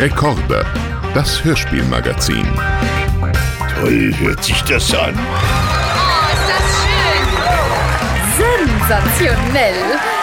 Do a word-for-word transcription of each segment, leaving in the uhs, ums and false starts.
Rekorde, das Hörspielmagazin. Toll hört sich das an. Oh, ist das schön. Sensationell.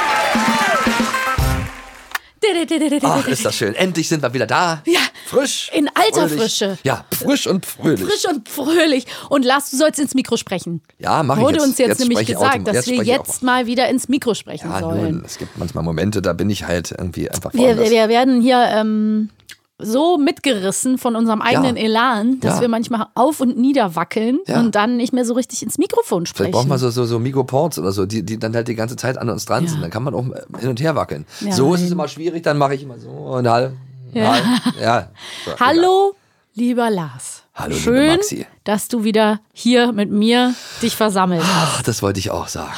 Ach, ist das schön. Endlich sind wir wieder da. Ja. Frisch. In alter fröhlich. Frische. Ja, frisch und fröhlich. Frisch und fröhlich. Und Lars, du sollst ins Mikro sprechen. Ja, mach ich Wurde jetzt. uns jetzt, Jetzt nämlich spreche ich gesagt, autom- dass jetzt wir spreche ich jetzt mal wieder ins Mikro sprechen Ja, sollen. nun, es gibt manchmal Momente, da bin ich halt irgendwie einfach Wir, woanders. wir werden hier ähm, so mitgerissen von unserem eigenen Ja. Elan, dass Ja. wir manchmal auf und nieder wackeln Ja. und dann nicht mehr so richtig ins Mikrofon sprechen. Vielleicht braucht man so, so, so Migo-Ports oder so, die, die dann halt die ganze Zeit an uns dran Ja. sind. Dann kann man auch hin und her wackeln. Ja, so ist es nein. immer schwierig, dann mache ich immer so und halt. Ja. ja. So, egal. Hallo, lieber Lars. Hallo, liebe Schön, Maxi. dass du wieder hier mit mir dich versammelt hast. Ach, das wollte ich auch sagen.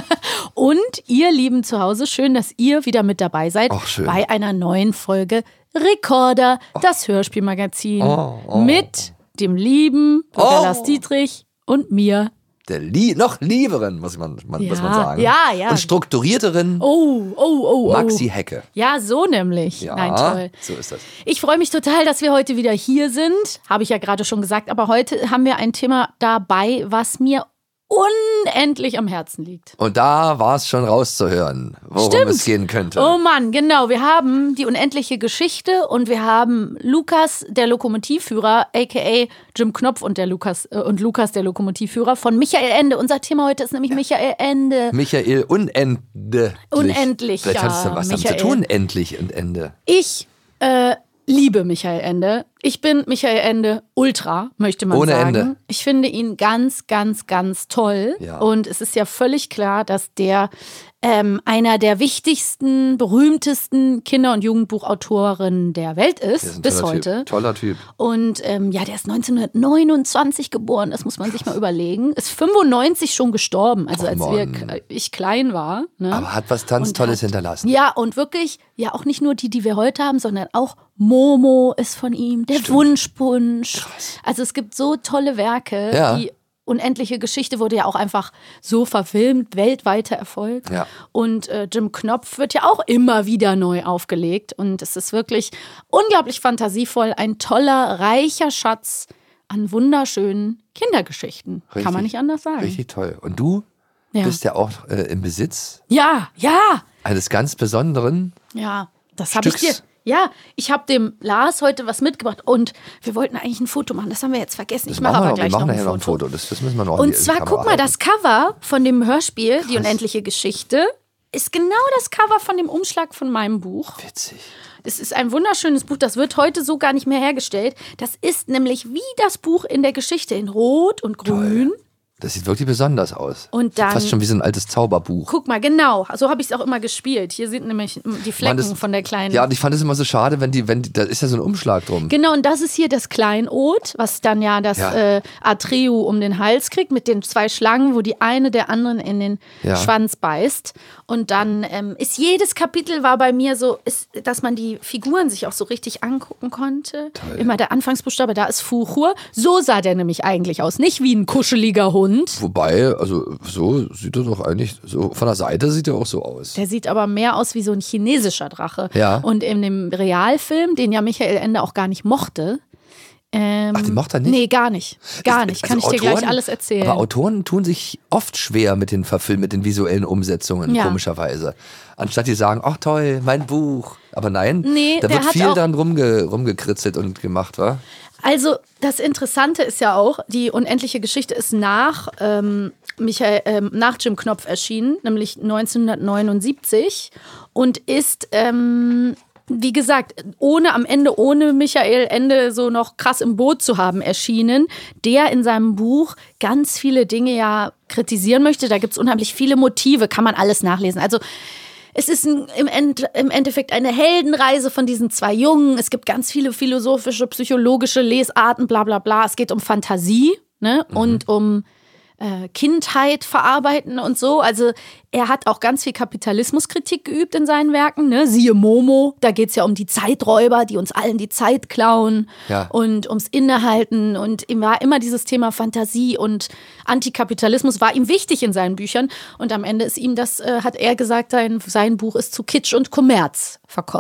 Und ihr Lieben zu Hause, schön, dass ihr wieder mit dabei seid Ach, schön. bei einer neuen Folge Rekorder, das Hörspielmagazin Oh, oh. mit dem lieben Bürger Oh. Lars Dietrich und mir. Der Lie noch lieberen, muss man, man, Ja, muss man sagen. ja, ja. Und strukturierteren Oh, oh, oh, oh. Maxi Hecke. Ja, so nämlich. Ja, Nein, toll. so ist das. Ich freue mich total, dass wir heute wieder hier sind. Habe ich ja gerade schon gesagt. Aber heute haben wir ein Thema dabei, was mir unendlich am Herzen liegt. Und da war es schon rauszuhören, worum Stimmt. es gehen könnte. Oh Mann, genau. Wir haben die unendliche Geschichte und wir haben Lukas, der Lokomotivführer, aka Jim Knopf und, der Lukas, äh, und Lukas, der Lokomotivführer von Michael Ende. Unser Thema heute ist nämlich Michael Ende. Michael, unendlich. Unendlich, Vielleicht hat es ja, dann was Michael. damit zu tun, endlich und Ende. Ich äh, liebe Michael Ende. Ich bin Michael Ende Ultra, möchte man Ohne sagen. Ende. Ich finde ihn ganz, ganz, ganz toll. Ja. Und es ist ja völlig klar, dass der ähm, einer der wichtigsten, berühmtesten Kinder- und Jugendbuchautoren der Welt ist, Der ist ein bis toller heute. Typ. Toller Typ. Und ähm, ja, der ist neunzehnhundertneunundzwanzig geboren, das muss man sich mal überlegen. Ist fünfundneunzig schon gestorben, also Oh als wir, Mann. ich klein war. Ne? Aber hat was ganz Und Tolles hat- hinterlassen. Ja, und wirklich, ja, auch nicht nur die, die wir heute haben, sondern auch Momo ist von ihm, der Wunschpunsch. Krass. Also es gibt so tolle Werke. Ja. Die unendliche Geschichte wurde ja auch einfach so verfilmt, weltweiter Erfolg. Ja. Und äh, Jim Knopf wird ja auch immer wieder neu aufgelegt. Und es ist wirklich unglaublich fantasievoll, ein toller, reicher Schatz an wunderschönen Kindergeschichten. Kann man Richtig. nicht anders sagen. Richtig toll. Und du Ja. bist ja auch äh, im Besitz Ja, ja. eines ganz besonderen. Ja, das habe ich Stücks. dir. Ja, ich habe dem Lars heute was mitgebracht und wir wollten eigentlich ein Foto machen. Das haben wir jetzt vergessen. Ich mache machen aber wir, gleich wir machen noch ein nachher noch Foto. ein Foto. Das, das müssen wir noch in die- Und in die zwar, Kamera guck mal, halten. das Cover von dem Hörspiel, die unendliche Geschichte, ist genau das Cover von dem Umschlag von meinem Buch. Witzig. Es ist ein wunderschönes Buch, das wird heute so gar nicht mehr hergestellt. Das ist nämlich wie das Buch in der Geschichte, in Rot und Grün. Das sieht wirklich besonders aus. Und dann- Fast schon wie so ein altes Zauberbuch. Guck mal, genau, so habe ich es auch immer gespielt. Hier sind nämlich die Flecken das- von der kleinen... Ja, und ich fand es immer so schade, wenn die, wenn die, da ist ja so ein Umschlag drum. Genau, und das ist hier das Kleinod, was dann ja das Ja. Äh, Atreu um den Hals kriegt, mit den zwei Schlangen, wo die eine der anderen in den Ja. Schwanz beißt. Und dann ähm, ist jedes Kapitel war bei mir so, ist, dass man die Figuren sich auch so richtig angucken konnte. Immer der Anfangsbuchstabe, da ist Fuchur. So sah der nämlich eigentlich aus, nicht wie ein kuscheliger Hund. Wobei, also so sieht er doch eigentlich, so von der Seite sieht er auch so aus. Der sieht aber mehr aus wie so ein chinesischer Drache. Ja. Und in dem Realfilm, den ja Michael Ende auch gar nicht mochte. Ähm, Ach, den mochte er nicht? Nee, gar nicht. Gar Ist- nicht. also Kann ich dir Autoren- gleich alles erzählen. Aber Autoren tun sich oft schwer mit den Verfilmen, mit den visuellen Umsetzungen, Ja. komischerweise. Anstatt die sagen, ach toll, mein Buch. Aber nein, Nee, da der wird hat viel auch- dran rumge, rumgekritzelt und gemacht, wa? Also das Interessante ist ja auch, die unendliche Geschichte ist nach, ähm, Michael, ähm, nach Jim Knopf erschienen, nämlich neunzehnhundertneunundsiebzig und ist, ähm, wie gesagt, ohne am Ende, ohne Michael Ende so noch krass im Boot zu haben, erschienen, der in seinem Buch ganz viele Dinge ja kritisieren möchte. Da gibt es unheimlich viele Motive, kann man alles nachlesen. Also es ist ein, im, End, im Endeffekt eine Heldenreise von diesen zwei Jungen. Es gibt ganz viele philosophische, psychologische Lesarten, bla bla bla. Es geht um Fantasie, ne? Mhm. Und um äh, Kindheit verarbeiten und so. Also er hat auch ganz viel Kapitalismuskritik geübt in seinen Werken. Ne? Siehe Momo, da geht es ja um die Zeiträuber, die uns allen die Zeit klauen Ja. und ums Innehalten. Und ihm war immer dieses Thema Fantasie und Antikapitalismus war ihm wichtig in seinen Büchern. Und am Ende ist ihm das, äh, hat er gesagt, sein, sein Buch ist zu Kitsch und Kommerz verkommen.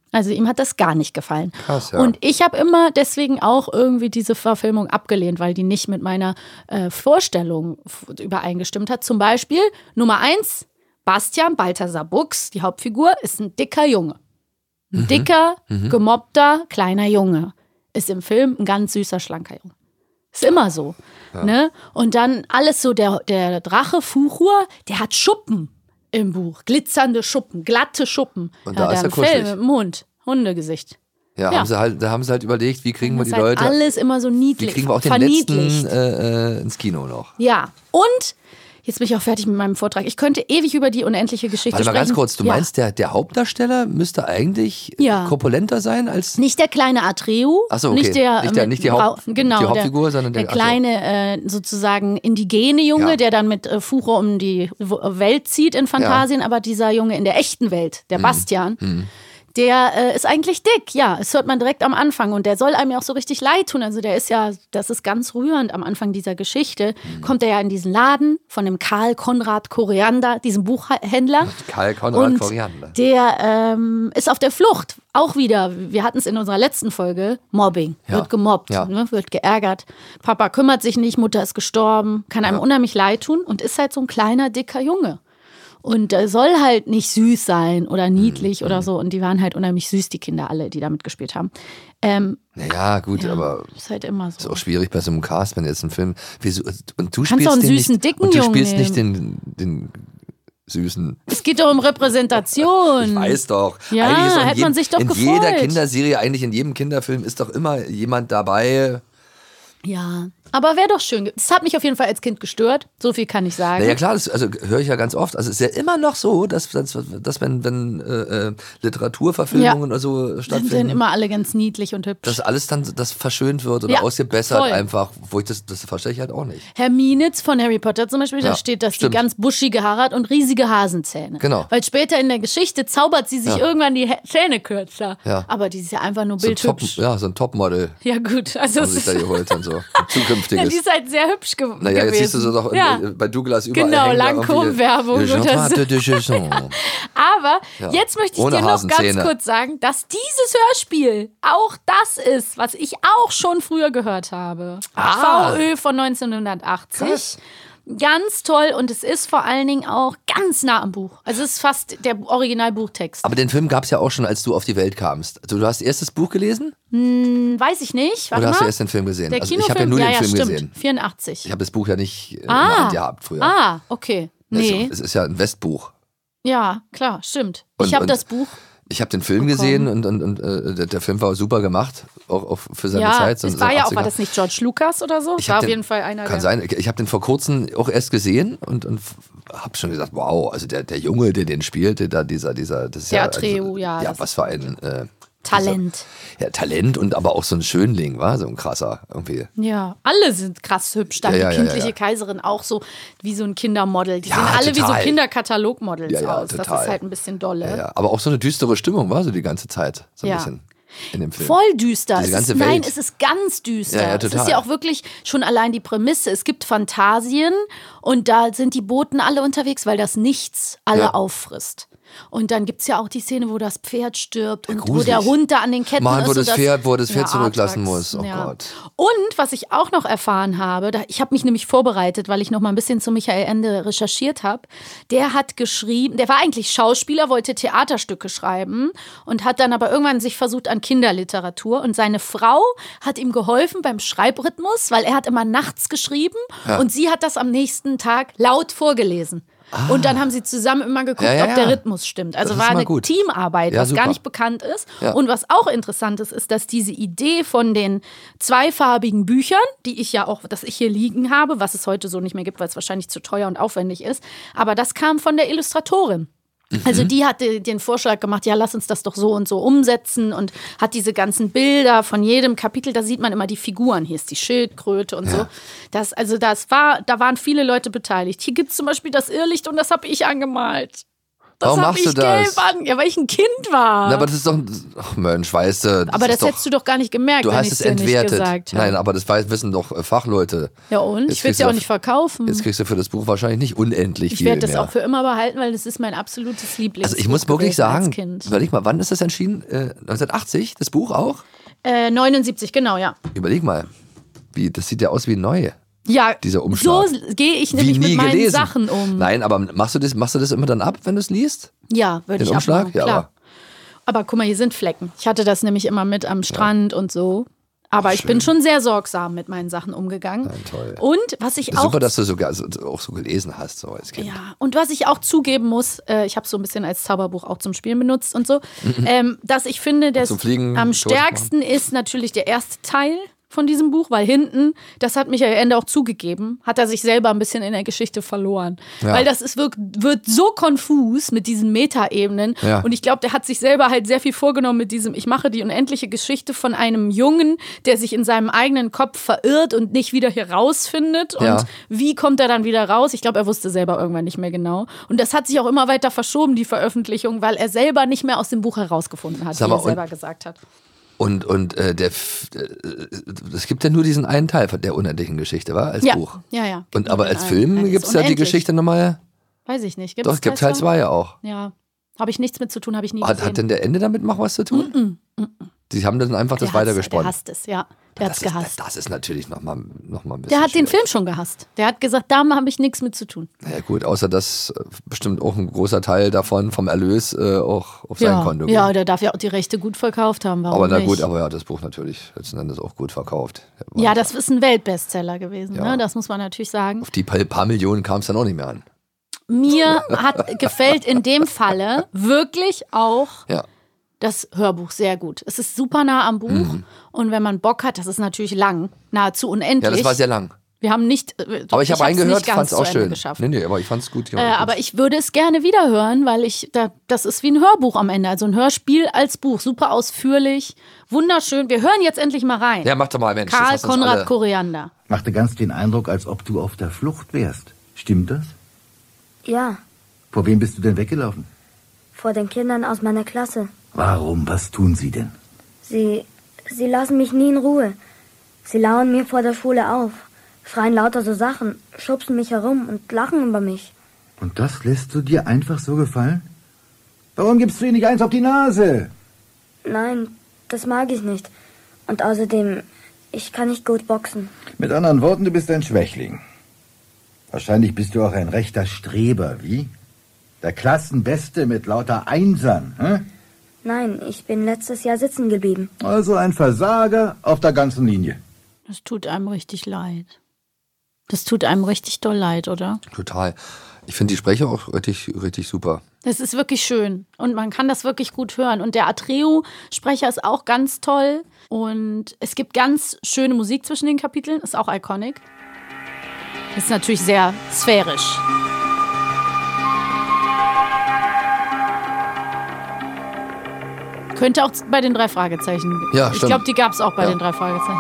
Also ihm hat das gar nicht gefallen. Krass, ja. Und ich habe immer deswegen auch irgendwie diese Verfilmung abgelehnt, weil die nicht mit meiner äh, Vorstellung f- übereingestimmt hat. Zum Beispiel Nummer eins, Bastian Balthasar Buchs, die Hauptfigur, ist ein dicker Junge. Ein Mhm. dicker, gemobbter, kleiner Junge. Ist im Film ein ganz süßer, schlanker Junge. Ist immer so. Ja. Ne? Und dann alles so, der, der Drache Fuchur, der hat Schuppen im Buch. Glitzernde Schuppen, glatte Schuppen. Und da ja, ist der er hat ein Fell kuschelig. mit dem Hund, Hundegesicht. Ja, Ja. Haben sie halt, da haben sie halt überlegt, wie kriegen wir Das die ist halt Leute, alles immer so wie niedlich, kriegen wir auch den verniedlicht. letzten äh, äh, ins Kino noch. Ja, und jetzt bin ich auch fertig mit meinem Vortrag. Ich könnte ewig über die unendliche Geschichte Warte mal sprechen. ganz kurz, du ja. meinst, der, der Hauptdarsteller müsste eigentlich Ja. korpulenter sein als... Nicht der kleine Atreu, Ach so, okay. nicht der, Nicht der- mit nicht die Haupt- Brau- genau, die Hauptfigur, der, sondern der- der ach so. kleine äh, sozusagen indigene Junge, Ja. der dann mit äh, Fuchur um die W- Welt zieht in Phantasien, aber dieser Junge in der echten Welt, Mhm. der Bastian, der äh, ist eigentlich dick, ja, das hört man direkt am Anfang und der soll einem ja auch so richtig leid tun, also der ist ja, das ist ganz rührend am Anfang dieser Geschichte, Mhm. kommt er ja in diesen Laden von dem Karl Konrad Koriander, diesem Buchhändler. Karl Konrad Und Koriander. der ähm, ist auf der Flucht. Auch wieder, wir hatten es in unserer letzten Folge, Mobbing. Ja. Wird gemobbt, Ja. ne, wird geärgert. Papa kümmert sich nicht, Mutter ist gestorben, kann einem unheimlich leid tun und ist halt so ein kleiner, dicker Junge. Und er soll halt nicht süß sein oder niedlich Mhm. oder so. Und die waren halt unheimlich süß, die Kinder alle, die da mitgespielt haben. Ähm, Naja, gut, ja, aber ist halt immer ist so. auch schwierig bei so einem Cast, wenn jetzt ein Film... Wieso, und du Kannst spielst auch einen den süßen, nicht, dicken und du Jungen spielst nicht nehmen. den, den süßen... Es geht doch um Repräsentation. Ich weiß doch. Ja, Eigentlich ist doch in hätte man sich doch in gefreut. jeder Kinderserie, eigentlich in jedem Kinderfilm ist doch immer jemand dabei. Ja, aber wäre doch schön. Das hat mich auf jeden Fall als Kind gestört. So viel kann ich sagen. Naja, klar, das also, höre ich ja ganz oft. Also es ist ja immer noch so, dass, dass, dass wenn, wenn äh, äh, Literaturverfilmungen Ja. oder so Sind dann stattfinden, immer alle ganz niedlich und hübsch. dass alles dann das verschönt wird oder Ja, ausgebessert voll. einfach. Wo ich das, das verstehe ich halt auch nicht. Herminitz von Harry Potter zum Beispiel, da Ja, steht, dass stimmt. die ganz buschige Haare hat und riesige Hasenzähne. Genau. Weil später in der Geschichte zaubert sie sich Ja. irgendwann die Hä- Zähne kürzer. Ja. Aber die ist ja einfach nur So ein Top, bildhübsch. ja, so ein Topmodel Ja gut, also haben es sich da ist, geholt und so. Ein ja, zukünftiges. die ist halt sehr hübsch ge Naja, gewesen. jetzt siehst du so doch in, ja. bei Douglas überall. Genau, hängen da Lancôme-Werbung irgendwie- oder so. de Chesson. Aber Ja. jetzt möchte ich Ohne dir noch ganz Hasenzähne. kurz sagen, dass dieses Hörspiel auch das ist, was ich auch schon früher gehört habe. Ah. V Ö von neunzehnhundertachtzig. Krass. Ganz toll und es ist vor allen Dingen auch ganz nah am Buch. Also es ist fast der Originalbuchtext. Aber den Film gab es ja auch schon, als du auf die Welt kamst. Also, du hast erst das Buch gelesen Hm, weiß ich nicht. Warte oder hast du mal. erst den Film gesehen? Der Also, Kinofilm, ich habe ja nur ja, den ja, Film stimmt. gesehen. vierundachtzig. Ich habe das Buch ja nicht äh, in Ah. der Hand gehabt früher. Ah, okay. Nee. Es ist ja ein Westbuch. Ja, klar, stimmt. Und- ich habe und- das Buch. Ich habe den Film gesehen und, und, und äh, der, der Film war super gemacht, auch, auch für seine Ja, Zeit. so- es so war ja auch, achtziger. war das nicht George Lucas oder so? Ich War hab auf den- jeden Fall einer Kann der. sein. Ich, ich habe den vor kurzem auch erst gesehen und, und habe schon gesagt, wow, also der, der Junge, der den spielte, da dieser, dieser, das ist Der ja, Atreu, ja, Ja, das was für ein äh, Talent. Dieser, ja, Talent und aber auch so ein Schönling, war so ein krasser irgendwie. Ja, alle sind krass hübsch. Dann Ja, ja, die ja, kindliche ja. Kaiserin auch so wie so ein Kindermodel. Die Ja, sehen alle wie total. so Kinderkatalogmodels Ja, ja, aus. Das total. ist halt ein bisschen dolle. Ja, ja. Aber auch so eine düstere Stimmung war so die ganze Zeit, so ein Ja. bisschen in dem Film. Voll düster. Diese Es ganze ist, nein, Welt. es ist ganz düster. Ja, ja, Es ist total. ja auch wirklich schon allein die Prämisse. Es gibt Phantasien und da sind die Boten alle unterwegs, weil das Nichts alle Ja. auffrisst. Und dann gibt es ja auch die Szene, wo das Pferd stirbt und wo gruselig. der Hund da an den Ketten Mann, ist. wo und das Pferd- wo das Pferd Ja, zurücklassen Artax, muss. Oh ja. Gott. Und was ich auch noch erfahren habe, da, ich habe mich nämlich vorbereitet, weil ich noch mal ein bisschen zu Michael Ende recherchiert habe. Der hat geschrieben, der war eigentlich Schauspieler, wollte Theaterstücke schreiben und hat dann aber irgendwann sich versucht an Kinderliteratur. Und seine Frau hat ihm geholfen beim Schreibrhythmus, weil er hat immer nachts geschrieben und sie hat das am nächsten Tag laut vorgelesen. Und dann haben sie zusammen immer geguckt, Ja, ja, ob der ja. Rhythmus stimmt. Also Das ist war mal eine gut. Teamarbeit, Ja, was super. gar nicht bekannt ist. Ja. Und was auch interessant ist, ist, dass diese Idee von den zweifarbigen Büchern, die ich ja auch, das ich hier liegen habe, was es heute so nicht mehr gibt, weil es wahrscheinlich zu teuer und aufwendig ist, aber das kam von der Illustratorin. Also die hat den Vorschlag gemacht, ja, lass uns das doch so und so umsetzen und hat diese ganzen Bilder von jedem Kapitel, da sieht man immer die Figuren, hier ist die Schildkröte und so. Das, also das war, da waren viele Leute beteiligt. Hier gibt es zum Beispiel das Irrlicht und das habe ich angemalt. Das Warum hab machst ich du das? gelb an. Ja, weil ich ein Kind war. Na, aber das ist doch, ach Mensch, weißt du. Das aber das ist doch, hättest du doch gar nicht gemerkt, du wenn hast ich es dir nicht entwertet. gesagt habe. Nein, aber das weiß, wissen doch äh, Fachleute. Ja und? Jetzt Ich will es kriegst ja du auch nicht verkaufen. Jetzt kriegst du für das Buch wahrscheinlich nicht unendlich Ich viel werde das mehr. auch für immer behalten, weil das ist mein absolutes Lieblingsbuch Also ich muss wirklich gewesen als sagen, Kind. überleg mal, wann ist das erschienen? Äh, neunzehnhundertachtzig, das Buch auch? Äh, neunundsiebzig, genau, ja. Überleg mal, wie, das sieht ja aus wie neu. Ja, Dieser Umschlag. so gehe ich Wie nämlich nie mit meinen gelesen. Sachen um. Nein, aber machst du das, machst du das immer dann ab, wenn du es liest? Ja, würde Den ich Umschlag? abmachen, Ja, klar. aber- Aber guck mal, hier sind Flecken. Ich hatte das nämlich immer mit am Strand und so. Aber Ach, ich bin schön. schon sehr sorgsam mit meinen Sachen umgegangen. Nein, toll. Und was ich auch Super, dass du sogar so, auch so gelesen hast, so als Kind. Ja, und was ich auch zugeben muss, äh, ich habe es so ein bisschen als Zauberbuch auch zum Spielen benutzt und so, ähm, dass ich finde, dass zum Fliegen, am Toast stärksten ist natürlich der erste Teil von diesem Buch, weil hinten, das hat Michael Ende auch zugegeben, hat er sich selber ein bisschen in der Geschichte verloren. Ja. Weil das ist wirkt, wird so konfus mit diesen Metaebenen. Ja. Und ich glaube, der hat sich selber halt sehr viel vorgenommen mit diesem, ich mache die unendliche Geschichte von einem Jungen, der sich in seinem eigenen Kopf verirrt und nicht wieder hier rausfindet. Und Ja. wie kommt er dann wieder raus? Ich glaube, er wusste selber irgendwann nicht mehr genau. Und das hat sich auch immer weiter verschoben, die Veröffentlichung, weil er selber nicht mehr aus dem Buch herausgefunden hat, Sag wie mal, er selber gesagt hat. Und, und äh, der, F- äh, es gibt ja nur diesen einen Teil von der unendlichen Geschichte, war als Ja, Buch. ja, ja. Und aber als Nein, Film nein, gibt es ist ja die unendlich. Geschichte nochmal. Weiß ich nicht. Gibt Doch, es gibt Teil zwei ja auch. Ja. Habe ich nichts mit zu tun, habe ich nie Hat, gesehen. hat denn der Ende damit noch was zu tun? Mm, mm, mm. Die haben dann einfach das Der hat's- weitergesponnen. Der hasst es, ja. Der das, hat's gehasst. ist, das, das ist natürlich nochmal noch mal ein bisschen. Der hat den schwierig. Film schon gehasst. Der hat gesagt, da habe ich nichts mit zu tun. Ja, gut, außer dass äh, bestimmt auch ein großer Teil davon vom Erlös äh, auch auf sein Ja, Konto geht. ja, der darf ja auch die Rechte gut verkauft haben. Warum aber na nicht? gut, aber ja, das Buch natürlich letzten Endes auch gut verkauft. Ja, das ist ein Weltbestseller gewesen. Ja. Ne? Das muss man natürlich sagen. Auf die paar, paar Millionen kam es dann auch nicht mehr an. Mir hat gefällt in dem Falle wirklich auch Ja. das Hörbuch sehr gut. Es ist super nah am Buch Mhm. und wenn man Bock hat, das ist natürlich lang, nahezu unendlich. Ja, das war sehr lang. Wir haben nicht. äh, Aber ich habe hab's reingehört, nicht ganz fand es auch zu Ende schön. geschafft. Nee, nee, aber ich fand es gut. Äh, aber ich würde es gerne wieder hören, weil ich da, das ist wie ein Hörbuch am Ende, also ein Hörspiel als Buch, super ausführlich, wunderschön. Wir hören jetzt endlich mal rein. Ja, mach doch mal, Mensch. das Karl hast uns Konrad alle- Koriander. Machte ganz den Eindruck, als ob du auf der Flucht wärst. Stimmt das? Ja, Vor wem bist du denn weggelaufen? vor den Kindern aus meiner Klasse. Warum? Was tun sie denn? Sie, sie lassen mich nie in Ruhe. Sie lauern mir vor der Schule auf, schreien lauter so Sachen, schubsen mich herum und lachen über mich. Und das lässt du dir einfach so gefallen? Warum gibst du ihnen nicht eins auf die Nase? Nein, das mag ich nicht. Und außerdem, ich kann nicht gut boxen. Mit anderen Worten, du bist ein Schwächling. Wahrscheinlich bist du auch ein rechter Streber, wie? Der Klassenbeste mit lauter Einsern, hä? Nein, ich bin letztes Jahr sitzen geblieben. Also ein Versager auf der ganzen Linie. Das tut einem richtig leid. Das tut einem richtig doll leid, oder? Total. Ich finde die Sprecher auch richtig, richtig super. Das ist wirklich schön und man kann das wirklich gut hören. Und der Atreo-Sprecher ist auch ganz toll. Und es gibt ganz schöne Musik zwischen den Kapiteln, ist auch iconic. Ist natürlich sehr sphärisch. Könnte auch bei den drei Fragezeichen. Ja, ich stimmt. glaube, die gab es auch bei Ja. den drei Fragezeichen.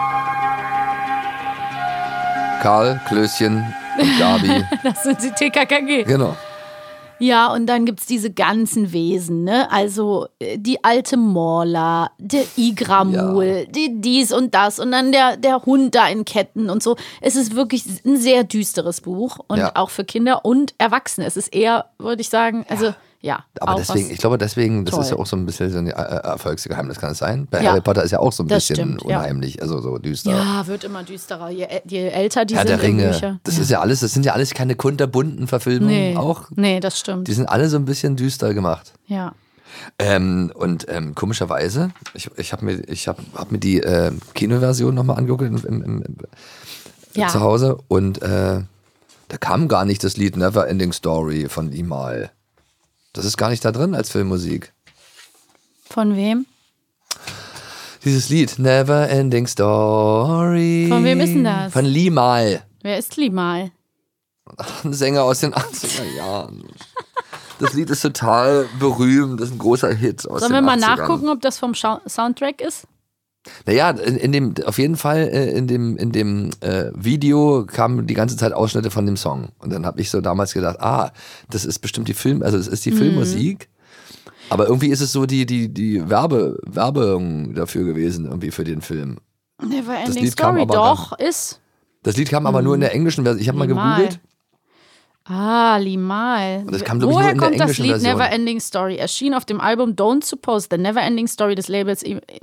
Karl, Klößchen und Gabi. Das sind die T K K G. Genau. Ja, und dann gibt's diese ganzen Wesen, ne? Also äh, die alte Morla, der Igramul, Ja. die dies und das und dann der, der Hund da in Ketten und so. Es ist wirklich ein sehr düsteres Buch und Ja. auch für Kinder und Erwachsene. Es ist eher, würde ich sagen, also ja. Aber auch deswegen, was- ich glaube deswegen, das Toll. ist ja auch so ein bisschen so ein äh, Erfolgsgeheimnis, kann es sein? Bei Ja. Harry Potter ist ja auch so ein Das bisschen stimmt, ja. unheimlich, also so düster. Ja, wird immer düsterer, je, je älter die Herr sind der in Ringe. Bücher. Das ist ja alles, das sind ja alles keine kunterbunten Verfilmungen Nee, auch. nee, das stimmt. Die sind alle so ein bisschen düster gemacht. Ja. Ähm, und ähm, komischerweise, ich, ich habe mir, ich hab, hab mir die äh, Kinoversion nochmal angeguckt im, im, im, Ja. zu Hause und äh, da kam gar nicht das Lied Never Ending Story von ihm mal. Das ist gar nicht da drin als Filmmusik. Von wem? Dieses Lied Never Ending Story. Von wem ist denn das? Von Limal. Wer ist Limal? Ein Sänger aus den achtziger Jahren. Das Lied ist total berühmt, das ist ein großer Hit aus Sollen den wir mal achtzigern. nachgucken, ob das vom Schau- Soundtrack ist? Naja, in, in dem, auf jeden Fall äh, in dem, in dem äh, Video kamen die ganze Zeit Ausschnitte von dem Song. Und dann habe ich so damals gedacht, ah, das ist bestimmt die Film, also das ist die mhm. Filmmusik. Aber irgendwie ist es so die, die, die Werbe, Werbung dafür gewesen, irgendwie für den Film. Neverending Story, doch, dann, ist. Das Lied kam mhm. aber nur in der englischen Version. Ich habe mal gegoogelt. Ah, Limal. Das kam, ich, Woher nur in kommt der das Lied Version. Neverending Story? Erschien auf dem Album Don't Suppose, The Neverending Story des Labels.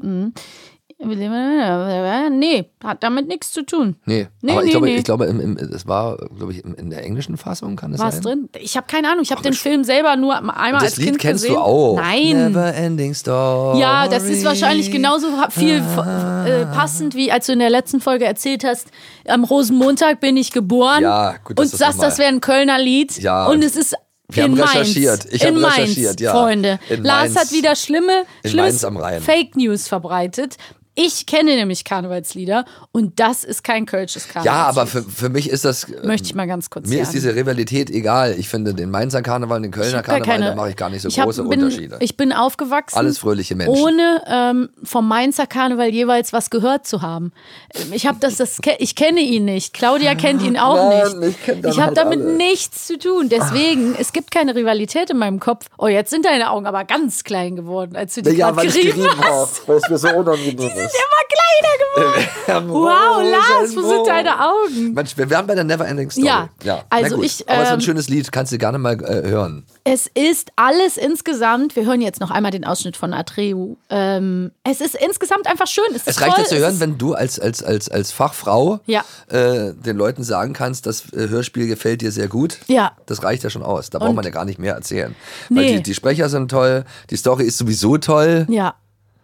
Nee, hat damit nichts zu tun. Nee, nee aber nee, ich glaube, nee. ich glaube im, im, das war, glaube ich, in der englischen Fassung, kann es sein? Was drin? Ich habe keine Ahnung, ich habe den Film selber nur einmal das als Lied Kind kennst gesehen. du auch. Nein. Neverending Story. Ja, das ist wahrscheinlich genauso viel äh, passend, wie als du in der letzten Folge erzählt hast, am Rosenmontag bin ich geboren ja, gut, und sagst, das wäre ein Kölner Lied. Ja, und es ist Wir in haben Mainz. recherchiert. Ich in habe Mainz, recherchiert, ja. Freunde. In Lars Mainz. hat wieder schlimme, In schlimme Mainz am Rhein. Fake News verbreitet. Ich kenne nämlich Karnevalslieder und das ist kein kölsches Karnevalslied. Ja, aber für, für mich ist das... Möchte ich mal ganz kurz Mir sagen. ist diese Rivalität egal. Ich finde den Mainzer Karneval und den Kölner Karneval, keine, da mache ich gar nicht so ich hab, große bin, Unterschiede. Ich bin aufgewachsen, Alles fröhliche Menschen. ohne ähm, vom Mainzer Karneval jeweils was gehört zu haben. Ich habe das, das, ich kenne ihn nicht. Claudia kennt ihn auch Mann, nicht. ich kenn dann ich habe halt damit alle. nichts zu tun. Deswegen, es gibt keine Rivalität in meinem Kopf. Oh, jetzt sind deine Augen aber ganz klein geworden, als du die Ja, gerade weil ich gerieben gerieben hast. habe, weil es mir so unangenehm ist. Immer kleiner geworden. Wow, Lars, wo sind deine Augen? Mensch, wir wären bei der Neverending Story. Ja, ja. also Na gut. ich, Aber es ist ein ähm, schönes Lied, kannst du gerne mal äh, hören. Es ist alles insgesamt, wir hören jetzt noch einmal den Ausschnitt von Atreu. Ähm, es ist insgesamt einfach schön. Es, Es ist reicht toll. ja zu Es hören, ist, wenn du als, als, als, als Fachfrau Ja. äh, den Leuten sagen kannst, das äh, Hörspiel gefällt dir sehr gut. Ja. Das reicht ja schon aus. Da braucht Und- man ja gar nicht mehr erzählen. Weil Nee. die, die Sprecher sind toll, die Story ist sowieso toll. Ja.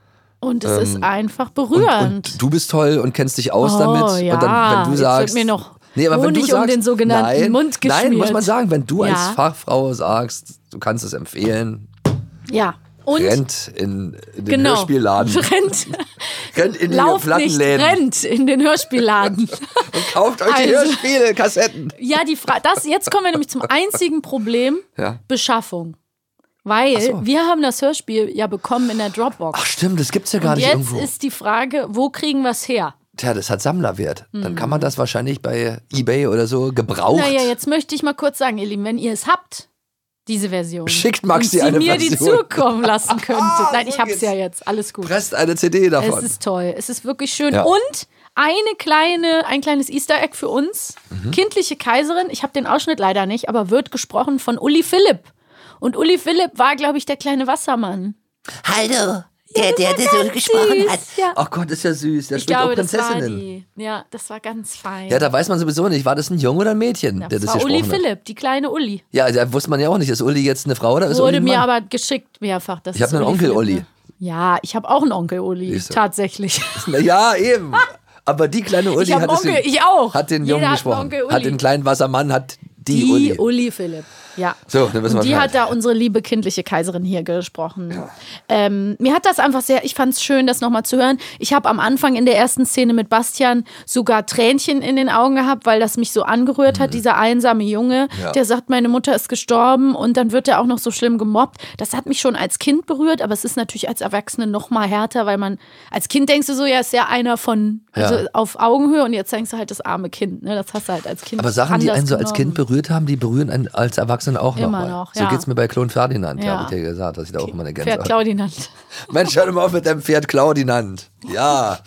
Und es ist einfach Und, berührend. und du bist toll und kennst dich aus Oh, damit. ja. Und dann, wenn du Jetzt sagst. wird mir noch nee, aber wenn du Honig um sagst, den sogenannten nein, Mund Nein, muss geschmiert. man sagen, wenn du Ja. als Fachfrau sagst, du kannst es empfehlen, Ja. Und rennt in, in den genau. Hörspielladen. Rennt. Rennt in die Lauft nicht, Plattenläden. rennt in den Hörspielladen. Und kauft euch die Also- Hörspiele, Kassetten. Ja, die Fra- das jetzt kommen wir nämlich zum einzigen Problem, Ja. Beschaffung. Weil Ach so. wir haben das Hörspiel ja bekommen in der Dropbox. Ach stimmt, das gibt's ja gar Und nicht jetzt irgendwo. ist die Frage, wo kriegen wir es her? Tja, das hat Sammlerwert. Dann Mhm. kann man das wahrscheinlich bei eBay oder so gebraucht. Naja, jetzt möchte ich mal kurz sagen, ihr Lieben, wenn ihr es habt, diese Version. Schickt Maxi und sie eine mir die Version. zukommen lassen könnte. Nein, so ich hab's geht's. ja jetzt. Alles gut. Presst eine C D davon. Es ist toll. Es ist wirklich schön. Ja. Und eine kleine, ein kleines Easter Egg für uns. Mhm. Kindliche Kaiserin, ich habe den Ausschnitt leider nicht, aber wird gesprochen von Uli Philipp. Und Uli Philipp war, glaube ich, der kleine Wassermann. Hallo, der, der das so ganz gesprochen süß. hat. Ja. Ach Gott, ist ja süß. Der Ich spielt auch glaube, das war Prinzessinnen. die. Ja, das war ganz fein. Ja, da weiß man sowieso nicht, war das ein Junge oder ein Mädchen, Ja, der das das war Uli gesprochen hat. Philipp, die kleine Uli. Ja, da wusste man ja auch nicht, ist Uli jetzt eine Frau oder ist Uli Wurde ein mir Mann? aber geschickt mehrfach. Das Ich hab ist einen Uli Onkel Philipp, Uli. ne? Ja, ich habe auch einen Onkel Uli, Siehst du. tatsächlich. Ja, eben. Aber die kleine Uli Ich hab hat, einen es Onkel, den, ich auch. hat den Jeder Jungen hat einen gesprochen. Onkel Uli. Hat den kleinen Wassermann, hat die, Die Uli. Uli Philipp, ja. So, dann wissen wir Und die Bescheid. hat da unsere liebe kindliche Kaiserin hier gesprochen. Ähm, mir hat das einfach sehr, ich fand es schön, das nochmal zu hören. Ich habe am Anfang in der ersten Szene mit Bastian sogar Tränchen in den Augen gehabt, weil das mich so angerührt hat, dieser einsame Junge, Mhm. Ja. der sagt, meine Mutter ist gestorben und dann wird er auch noch so schlimm gemobbt. Das hat mich schon als Kind berührt, aber es ist natürlich als Erwachsene noch mal härter, weil man, als Kind denkst du so, ja, ist ja einer von, also Ja. auf Augenhöhe und jetzt denkst du halt das arme Kind, ne? Das hast du halt als Kind Aber Sachen, die anders einen so als genommen. Kind berührt haben, die berühren einen als Erwachsenen auch Immer nochmal. noch, So ja. geht's mir bei Klon Ferdinand, Ja. habe ich dir gesagt, dass ich da auch immer eine Pferd Gänsehaut. Claudinand. Mensch, hör doch mal auf mit deinem Pferd Claudinand. Ja.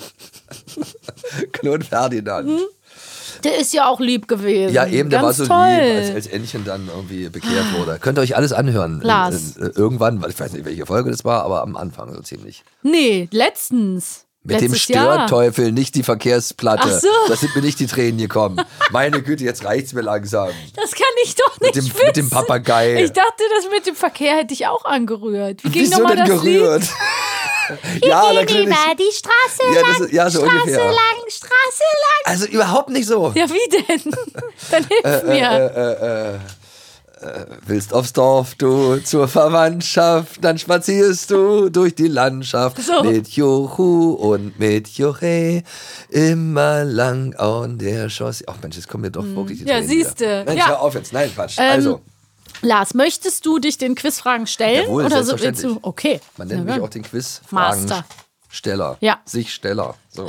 Klon Ferdinand. Der ist ja auch lieb gewesen. Ja, eben, der Ganz war so toll. lieb, als, als Ännchen dann irgendwie bekehrt wurde. Könnt ihr euch alles anhören. Lars. In, in, irgendwann, weil ich weiß nicht, welche Folge das war, aber am Anfang so ziemlich. Nee, letztens. Mit dem Letztes Jahr. Störteufel, nicht die Verkehrsplatte. Ach so. Das sind mir nicht die Tränen gekommen. Meine Güte, jetzt reicht's mir langsam. Das kann ich doch nicht Mit dem, wissen. mit dem Papagei. Ich dachte, das mit dem Verkehr hätte ich auch angerührt. Wie ging Wieso nochmal denn das gerührt? Lied? Ja, da Gehen kann ich, über die Straße Ja, lang, das ist- ja, so Straße ungefähr. lang, Straße lang. also überhaupt nicht so. Ja, wie denn? Dann hilf mir. Äh, äh, äh, willst aufs Dorf, du zur Verwandtschaft, dann spazierst du durch die Landschaft So. mit Juhu und mit Juche, immer lang an der Chaussee. Ach Mensch, jetzt kommen mir doch wirklich die Ja, Tränen siehste. wieder. Mensch, Ja. hör auf jetzt. Nein, Quatsch. Ähm, also, Lars, möchtest du dich den Quizfragen stellen? Jawohl, oder so willst selbstverständlich. du? Okay. man nennt Na mich gut. auch den Quiz-Fragen. Master. Steller. Ja. Sich Steller. So.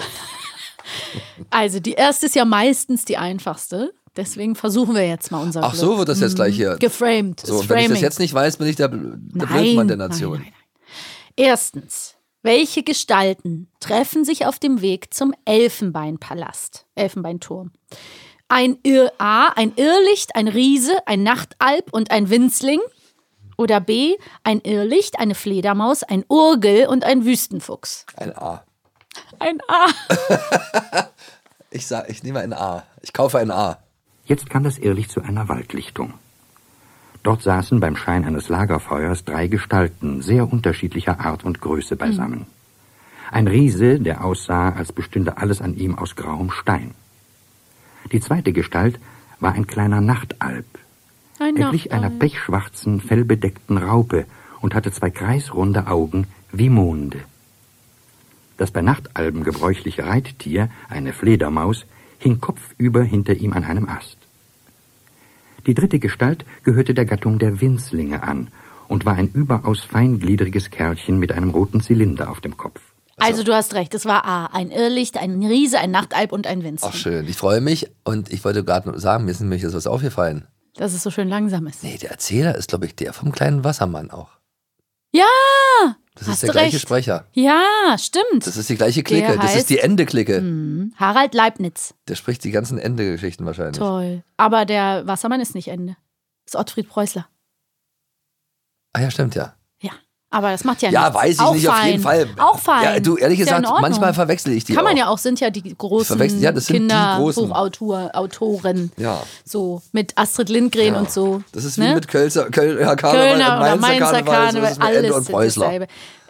Also die erste ist ja meistens die einfachste. Deswegen versuchen wir jetzt mal unser Ach Glück. so, wird das jetzt gleich hier. Geframed. So, Ist wenn ich das Framing. jetzt nicht weiß, bin ich der, der Nein, Blödmann der Nation. Nein, nein, nein. Erstens. Welche Gestalten treffen sich auf dem Weg zum Elfenbeinpalast? Elfenbeinturm. Ein Ir A, ein Irrlicht, ein Riese, ein Nachtalb und ein Winzling. Oder B, ein Irrlicht, eine Fledermaus, ein Urgel und ein Wüstenfuchs. Ein A. Ein A. Ich sag, ich nehme ein A. Ich kaufe ein A. Jetzt kam das Irrlicht zu einer Waldlichtung. Dort saßen beim Schein eines Lagerfeuers drei Gestalten sehr unterschiedlicher Art und Größe beisammen. Ein Riese, der aussah, als bestünde alles an ihm aus grauem Stein. Die zweite Gestalt war ein kleiner Nachtalb. Ein Er glich einer pechschwarzen, fellbedeckten Raupe und hatte zwei kreisrunde Augen wie Monde. Das bei Nachtalben gebräuchliche Reittier, eine Fledermaus, hing kopfüber hinter ihm an einem Ast. Die dritte Gestalt gehörte der Gattung der Winzlinge an und war ein überaus feingliedriges Kerlchen mit einem roten Zylinder auf dem Kopf. Also du hast recht, es war A. Ein Irrlicht, ein Riese, ein Nachtalb und ein Winzling. Ach schön, ich freue mich und ich wollte gerade noch sagen, mir ist nämlich jetzt was aufgefallen. Dass es so schön langsam ist. Nee, der Erzähler ist, glaube ich, der vom kleinen Wassermann auch. Ja! Das Hast ist der du gleiche recht. Sprecher. Ja, stimmt. Das ist die gleiche Clique. Der Das heißt- ist die Ende-Clique. Hm, Harald Leibniz. Der spricht die ganzen Ende-Geschichten wahrscheinlich. Toll. Aber der Wassermann ist nicht Ende. Das ist Ottfried Preußler. Ah ja, stimmt, ja. Ja. Aber das macht ja Ja, nichts. weiß ich auch nicht, fein. auf jeden Fall. Auch fein. Ja, du, ehrlich Ist ja in gesagt, Ordnung. manchmal verwechsel ich die Kann man auch. ja auch, sind ja die großen Verwechseln- ja, das sind die großen. Kinderbuchautoren. Ja. So, mit Astrid Lindgren Ja. und so. Das ist wie Ne? mit Kölzer, Köl, ja, Karneval Kölner und oder Mainzer, Mainzer Karneval. Karneval, so ist es mit alles Ende und Preußler. dasselbe.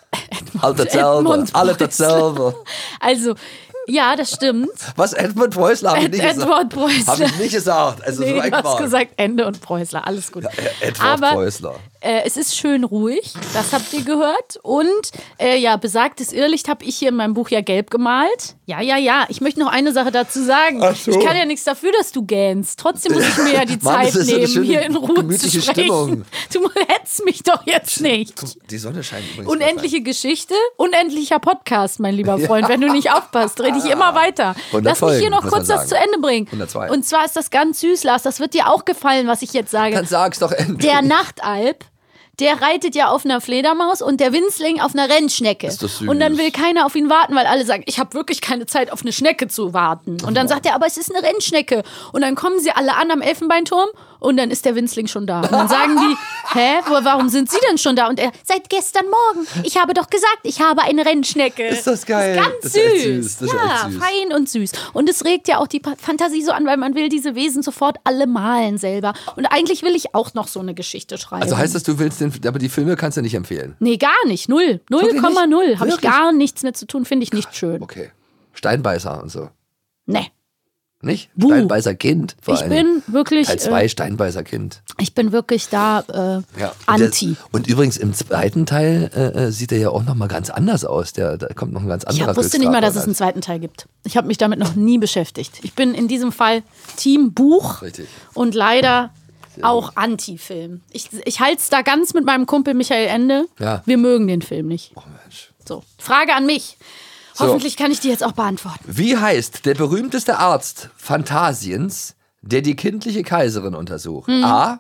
Alle dasselbe, Edmund alle Preußler. dasselbe. Also, ja, das stimmt. Was, Edmund Preußler habe ich nicht gesagt. Edward Preußler. Habe ich nicht gesagt. Also Nee, so ein du hast Quark. gesagt Ende und Preußler, alles gut. Ja, Edward Aber Preußler. äh, es ist schön ruhig, das habt ihr gehört. Und äh, ja, besagtes Irrlicht habe ich hier in meinem Buch ja gelb gemalt. Ja, ja, ja. Ich möchte noch eine Sache dazu sagen. Ach so. Ich kann ja nichts dafür, dass du gähnst. Trotzdem muss ich mir ja die Mann, Zeit das ist so eine nehmen, schöne, hier in Ruhe zu gemütliche sprechen. Stimmung. Du hetzt mich doch jetzt nicht. Die Sonne scheint übrigens. Unendliche Geschichte, unendlicher Podcast, mein lieber Freund. Wenn du nicht aufpasst, rede ich immer weiter. hundert Lass mich hier Folgen, noch muss kurz man das sagen. zu Ende bringen. hundertzwei. Und zwar ist das ganz süß, Lars. Das wird dir auch gefallen, was ich jetzt sage. Dann sag's doch endlich. Der Nachtalb, der reitet ja auf einer Fledermaus und der Winzling auf einer Rennschnecke. Ist das süß. Und dann will keiner auf ihn warten, weil alle sagen, ich habe wirklich keine Zeit, auf eine Schnecke zu warten. Und dann sagt er, aber es ist eine Rennschnecke. Und dann kommen sie alle an am Elfenbeinturm und dann ist der Winzling schon da. Und dann sagen die, hä, wo- warum sind sie denn schon da? Und er, seit gestern Morgen. Ich habe doch gesagt, ich habe eine Rennschnecke. Ist das geil? Das ist ganz Das ist echt süß. süß. Das ist ja, echt süß. fein und süß. Und es regt ja auch die Pa- Fantasie so an, weil man will diese Wesen sofort alle malen selber. Und eigentlich will ich auch noch so eine Geschichte schreiben. Also heißt das, du willst den, aber die Filme kannst du nicht empfehlen? Nee, gar nicht. Null. null Wirklich Komma nicht? null. Habe ich Wirklich? gar nichts mit zu tun. Finde ich nicht schön. Okay. Steinbeißer und so. Nee. Nicht? Buh. Steinbeißer Kind. Vor Ich allen Dingen. bin wirklich, Teil zwei, äh, Steinbeißer Kind. ich bin wirklich da äh, Ja. anti. Und, der, und übrigens im zweiten Teil äh, sieht er ja auch nochmal ganz anders aus. Der, da kommt noch ein ganz Ich anderer hab, wusste nicht mal, dass es einen Glücksdrache zweiten Teil gibt. Ich habe mich damit noch nie beschäftigt. Ich bin in diesem Fall Team Buch Richtig. und leider auch Anti-Film. Ich, ich halte es da ganz mit meinem Kumpel Michael Ende. Ja. Wir mögen den Film nicht. Oh Mensch. So, Frage an mich. So. Hoffentlich kann ich die jetzt auch beantworten. Wie heißt der berühmteste Arzt Phantasiens, der die kindliche Kaiserin untersucht? Mhm. A.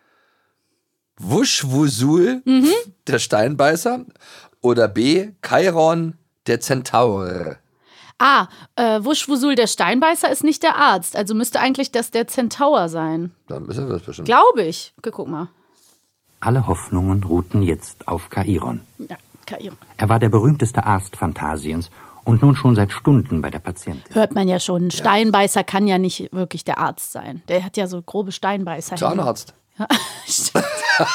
Wuschwusul, Mhm. der Steinbeißer. Oder B. Chiron, der Zentaur. Ah, äh, Wuschwusul, der Steinbeißer, ist nicht der Arzt. Also müsste eigentlich das der Zentaur sein. Dann ist er das bestimmt. Glaube ich. Okay, guck mal. Alle Hoffnungen ruhten jetzt auf Chiron. Ja, Chiron. Er war der berühmteste Arzt Phantasiens und nun schon seit Stunden bei der Patientin. Hört man ja schon. Ein Steinbeißer kann ja nicht wirklich der Arzt sein. Der hat ja so grobe Steinbeißer. Zahnarzt. Ja, stimmt.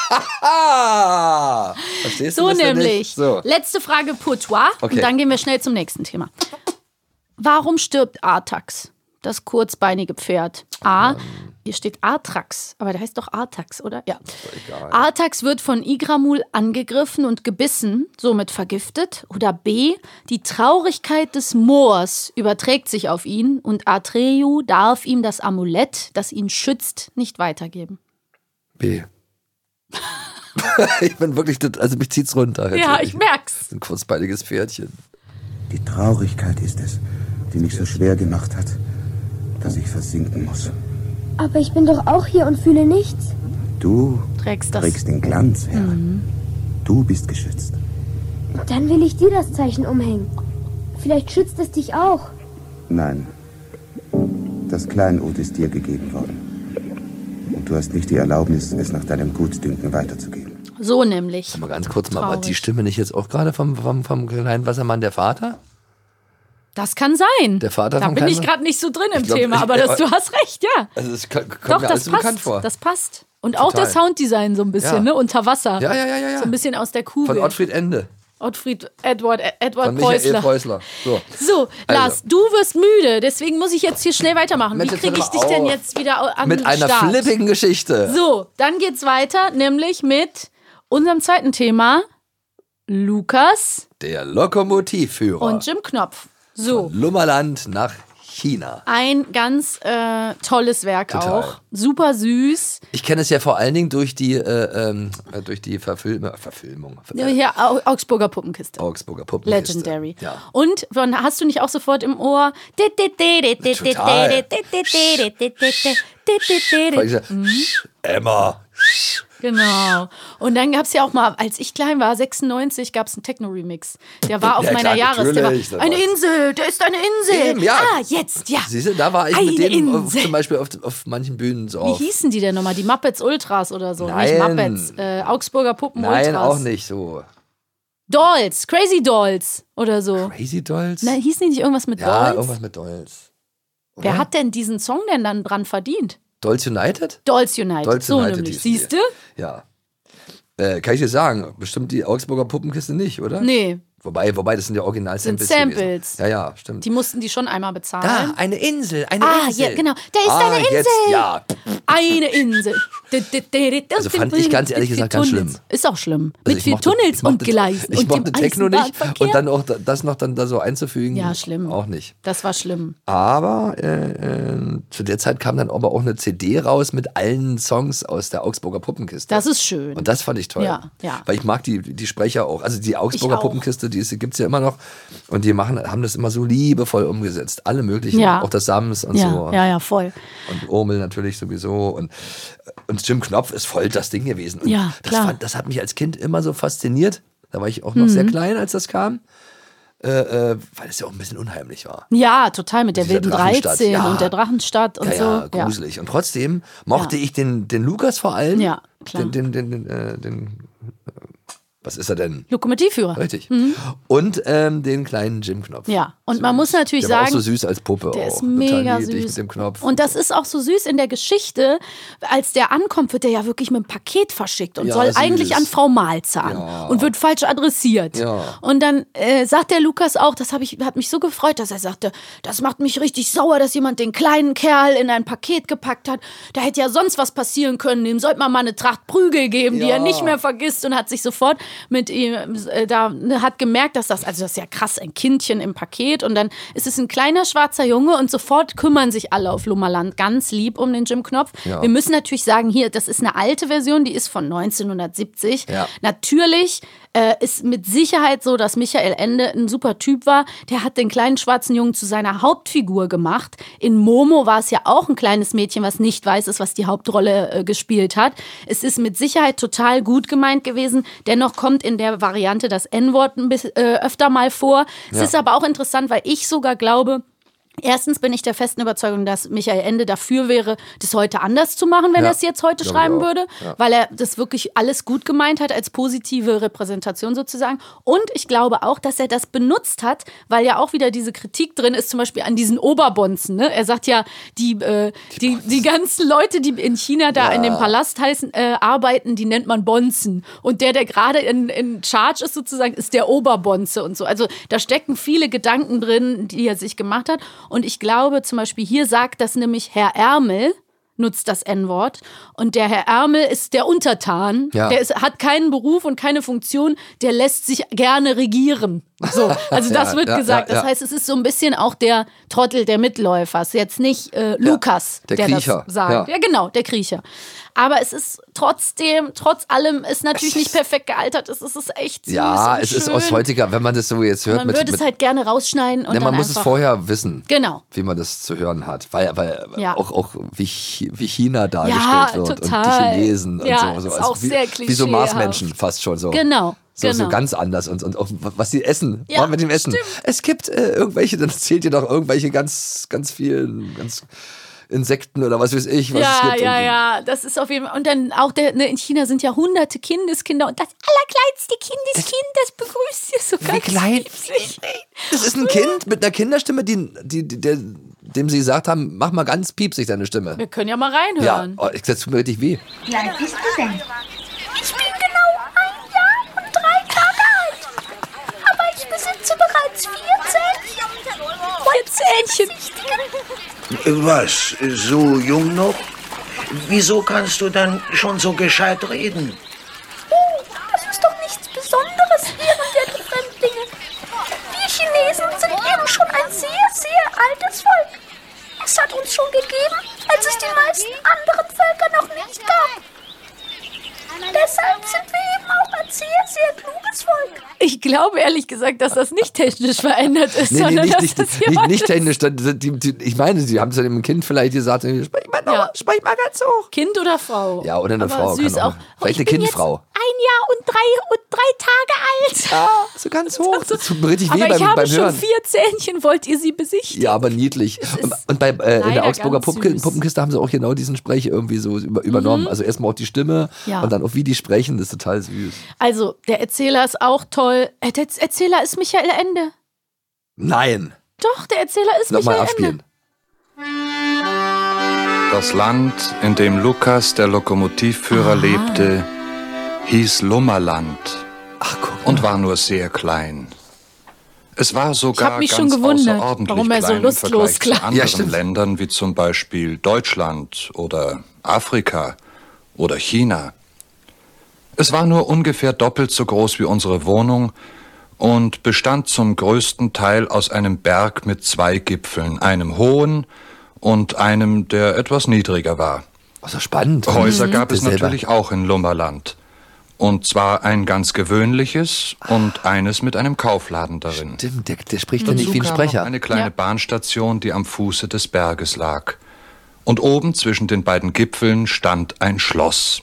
Ah! Verstehst du So das denn nämlich. nicht? So. Letzte Frage pour toi. Okay. Und dann gehen wir schnell zum nächsten Thema. Warum stirbt Artax, das kurzbeinige Pferd? A, hier steht Artrax, aber der heißt doch Artax, oder? Ja. egal. Artax wird von Igramul angegriffen und gebissen, somit vergiftet. Oder B, die Traurigkeit des Moors überträgt sich auf ihn und Atreyu darf ihm das Amulett, das ihn schützt, nicht weitergeben. B. Ich bin wirklich, also mich zieht's runter. Ja, ich merk's. Ein kurzbeiniges Pferdchen. Die Traurigkeit ist es, die mich so schwer gemacht hat, dass ich versinken muss. Aber ich bin doch auch hier und fühle nichts. Du Trägst das. trägst den Glanz, Herr. Mhm. Du bist geschützt. Dann will ich dir das Zeichen umhängen. Vielleicht schützt es dich auch. Nein. Das Kleinod ist dir gegeben worden. Und du hast nicht die Erlaubnis, es nach deinem Gutdünken weiterzugeben. So nämlich. Mal ganz kurz mal, war Traurig. die Stimme nicht jetzt auch gerade vom, vom, vom kleinen Wassermann der Vater? Das kann sein. Der Vater da vom bin ich kleinen- gerade nicht so drin im Ich glaub, Thema, ich- aber das, du hast recht, ja. Also das kommt Doch, mir das alles so bekannt passt. vor. Das passt. Und auch Total. das Sounddesign so ein bisschen, Ja. ne? Unter Wasser. Ja, ja, ja, ja, ja. So ein bisschen aus der Kugel. Von Ottfried Ende. Ottfried Edward, Edward Von Michael Preußler. Preußler. So. So, Lars, du wirst müde, deswegen muss ich jetzt hier schnell weitermachen. Mensch, Wie jetzt kriege hör ich doch dich mal denn auf. jetzt wieder au- an Mit den einer Start? flippigen Geschichte. So, dann geht's weiter, nämlich mit unserem zweiten Thema, Lukas Der Lokomotivführer. und Jim Knopf. So, Lummerland nach China. ein ganz äh, tolles Werk Total. auch. Super süß. Ich kenne es ja vor allen Dingen durch die, äh, ähm, äh, durch die Verfilm Verfilmung. Ja, Hier, Au- Augsburger Puppenkiste. Augsburger Puppenkiste. Legendary. Ja. Und von, hast du nicht auch sofort im Ohr? Total. Weil ich sag, Mhm. Emma. Genau. Und dann gab es ja auch mal, als ich klein war, sechsundneunzig, gab es einen Techno-Remix. Der war auf Ja, meiner klar, Jahres. Der war, natürlich, das eine war- Insel, der ist eine Insel. Eben, ja. Ah, jetzt, ja. Siehst du, da war ich Eine mit denen auf, Insel. zum Beispiel auf, auf manchen Bühnen so Wie auf. hießen die denn nochmal? Die Muppets Ultras oder so? Nein. Nicht Muppets, äh, Augsburger Puppen Nein, Ultras. auch nicht so. Dolls, Crazy Dolls oder so. Crazy Dolls? Na, hießen die nicht irgendwas mit ja, Dolls? irgendwas mit Dolls. Wer Oder? hat denn diesen Song denn dann dran verdient? Dolls United? Dolls United. Dolls so United nämlich. hießen die. Siehst du? Ja. Äh, kann ich dir sagen, bestimmt die Augsburger Puppenkiste nicht, oder? Nee, Wobei, wobei, das sind ja sind Original-Samples. Samples. gewesen. Ja, ja, stimmt. Die mussten die schon einmal bezahlen. Da, eine Insel, eine Ah, Insel. ja, genau. Da ist ah, eine Insel. Jetzt, ja. Eine Insel. Also fand ich ganz ehrlich gesagt ganz schlimm. Ist auch schlimm. Also Mit ich viel mochte- Tunnels ich mochte- und Gleisen Ich und mochte dem Techno nicht Eisenbahnverkehr. und dann auch da- das noch dann da so einzufügen. Ja, schlimm. Auch nicht. Das war schlimm. Aber äh, äh, zu der Zeit kam dann aber auch eine C D raus mit allen Songs aus der Augsburger Puppenkiste. Das ist schön. Und das fand ich toll. Ja, ja. Weil ich mag die, die Sprecher auch. Also die Augsburger Ich auch. Puppenkiste, die gibt es ja immer noch. Und die machen, haben das immer so liebevoll umgesetzt. Alle möglichen. Ja. Auch das Sams und ja, so. ja, ja, voll. Und Urmel natürlich sowieso. Und, und Jim Knopf ist voll das Ding gewesen. Und Ja, das, klar. fand, das hat mich als Kind immer so fasziniert. Da war ich auch noch sehr Mhm. klein, als das kam. Äh, äh, weil es ja auch ein bisschen unheimlich war. Ja, total mit der Dieser wilden Drachenstadt, dreizehn ja. und der Drachenstadt und Ja, ja, so. gruselig. Und trotzdem mochte Ja. ich den, den Lukas vor allem. Ja, klar. Den, den, den, den, äh, den äh, was ist er denn? Lokomotivführer. Richtig. Und ähm, den kleinen Jim Knopf. Ja, und man muss natürlich der war sagen, auch so süß als Puppe. der auch. ist Total mega niedlich süß. mit dem Knopf. Und das ist auch so süß in der Geschichte, als der ankommt, wird der ja wirklich mit einem Paket verschickt und Ja, soll süß. eigentlich an Frau Malzahn Ja. und wird falsch adressiert. Ja. Und dann äh, sagt der Lukas auch, das hab ich, hat mich so gefreut, dass er sagte, das macht mich richtig sauer, dass jemand den kleinen Kerl in ein Paket gepackt hat. Da hätte ja sonst was passieren können. Dem sollte man mal eine Tracht Prügel geben, die Ja. er nicht mehr vergisst, und hat sich sofort mit ihm äh, da hat gemerkt, dass das, also das ist ja krass, ein Kindchen im Paket, und dann ist es ein kleiner schwarzer Junge und sofort kümmern sich alle auf Lummerland ganz lieb um den Jim Knopf. Ja. Wir müssen natürlich sagen, hier, das ist eine alte Version, die ist von neunzehnhundertsiebzig. Ja. Natürlich äh, ist mit Sicherheit so, dass Michael Ende ein super Typ war. Der hat den kleinen schwarzen Jungen zu seiner Hauptfigur gemacht. In Momo war es ja auch ein kleines Mädchen, was nicht weiß ist, was die Hauptrolle äh, gespielt hat. Es ist mit Sicherheit total gut gemeint gewesen. Dennoch kommt in der Variante das En-Wort ein bisschen äh, öfter mal vor. Es Ja. ist aber auch interessant, weil ich sogar glaube, erstens bin ich der festen Überzeugung, dass Michael Ende dafür wäre, das heute anders zu machen, wenn Ja, er es jetzt heute glaub ich schreiben auch. würde, Ja. weil er das wirklich alles gut gemeint hat, als positive Repräsentation sozusagen. Und ich glaube auch, dass er das benutzt hat, weil ja auch wieder diese Kritik drin ist, zum Beispiel an diesen Oberbonzen. Ne? Er sagt ja, die, äh, die, die ganzen Leute, die in China da Ja. in dem Palast heißen, äh, arbeiten, die nennt man Bonzen. Und der, der gerade in, in Charge ist sozusagen, ist der Oberbonze und so. Also da stecken viele Gedanken drin, die er sich gemacht hat. Und ich glaube zum Beispiel, hier sagt das nämlich Herr Ärmel, nutzt das En-Wort. Und der Herr Ärmel ist der Untertan. Ja. Der ist, hat keinen Beruf und keine Funktion. Der lässt sich gerne regieren. So, also das Ja, wird ja, gesagt. ja, ja. Das heißt, es ist so ein bisschen auch der Trottel der Mitläufer. Es ist jetzt nicht äh, Lukas, der der, Kriecher. das sagt. Ja. Ja, genau, der Kriecher. Aber es ist trotzdem, trotz allem, ist natürlich nicht perfekt gealtert. Es ist, es ist echt süß Ja, und es ist schön. aus heutiger, wenn man das so jetzt hört. Man mit, würde mit, es halt gerne rausschneiden und ja, man dann muss einfach, es vorher wissen, Genau. wie man das zu hören hat. Weil, weil Ja. auch, auch wie, Chi- wie China dargestellt Ja, wird total. und die Chinesen Ja, und so. ist Also auch wie, sehr wie so klischeehaft. Marsmenschen fast schon so. Genau. So, genau. so ganz anders und, und auch was sie essen. Ja, Was mit dem Essen. stimmt. Es gibt äh, irgendwelche, dann zählt ihr doch irgendwelche ganz, ganz vielen, ganz Insekten oder was weiß ich, was es Ja, gibt. ja, und, ja, das ist auf jeden Fall. Und dann auch der, ne, in China sind ja hunderte Kindeskinder und das allerkleinste Kindeskind, das begrüßt ihr so Wie ganz klein? lieblich. Das ist ein Kind mit einer Kinderstimme, die, die, die, der, dem sie gesagt haben, mach mal ganz piepsig deine Stimme. Wir können ja mal Ja, reinhören. oh, das tut mir richtig weh. Wie alt bist du denn? Ich bin genau ein Jahr und drei Tage alt. Aber ich besitze bereits vier Zähnchen. Vier Zähnchen. Was, so jung noch? Wieso kannst du dann schon so gescheit reden? Oh, das ist doch nichts Besonderes, ehrenwerte Fremdlinge. Wir Chinesen sind eben schon ein sehr, sehr altes Volk. Es hat uns schon gegeben, als es die meisten anderen Völker noch nicht gab. Deshalb sind wir eben auch ein sehr, sehr kluges Volk. Ich glaube ehrlich gesagt, dass das nicht technisch verändert ist, Nee, nee, sondern nicht, dass nicht, das nicht, jemand nicht ist. technisch. Das- das- die- die- Ich meine, sie haben es ja dem Kind vielleicht gesagt, sprich mal, noch, Ja. sprich mal ganz hoch. Kind oder Frau? Ja, oder eine Aber Frau. süß kann auch. auch. Oh, Vielleicht ich eine bin jetzt Kindfrau. Ein Jahr und drei und drei Tage alt. Ja, so ganz hoch. Das tut mir richtig weh Aber beim, ich habe beim schon Hören. vier Zähnchen. Wollt ihr sie besichtigen? Ja, aber niedlich. Und, und bei, äh, in leider der Augsburger ganz Puppen, süß. Puppenkiste haben sie auch genau diesen Sprech irgendwie so über, übernommen. Also erstmal auch die Stimme Ja. und dann auch wie die sprechen, das ist total süß. Also, der Erzähler ist auch toll. Äh, Der Erzähler ist Michael Ende. Nein. Doch, der Erzähler ist Nochmal Michael abspielen. Ende. Das Land, in dem Lukas, der Lokomotivführer, lebte, hieß Lummerland und war nur sehr klein. Es war sogar hab mich ganz schon gewundert, außerordentlich warum er so klein lustlos im Vergleich klang. zu anderen Ja, stimmt. Ländern, wie zum Beispiel Deutschland oder Afrika oder China. Es war nur ungefähr doppelt so groß wie unsere Wohnung und bestand zum größten Teil aus einem Berg mit zwei Gipfeln, einem hohen und einem, der etwas niedriger war. Also spannend. Häuser Mhm. gab es Das selber. natürlich auch in Lummerland. Und zwar ein ganz gewöhnliches und eines mit einem Kaufladen darin. Stimmt, der, der spricht ja nicht Dazu wie ein kam Sprecher. noch eine kleine Ja. Bahnstation, die am Fuße des Berges lag. Und oben zwischen den beiden Gipfeln stand ein Schloss.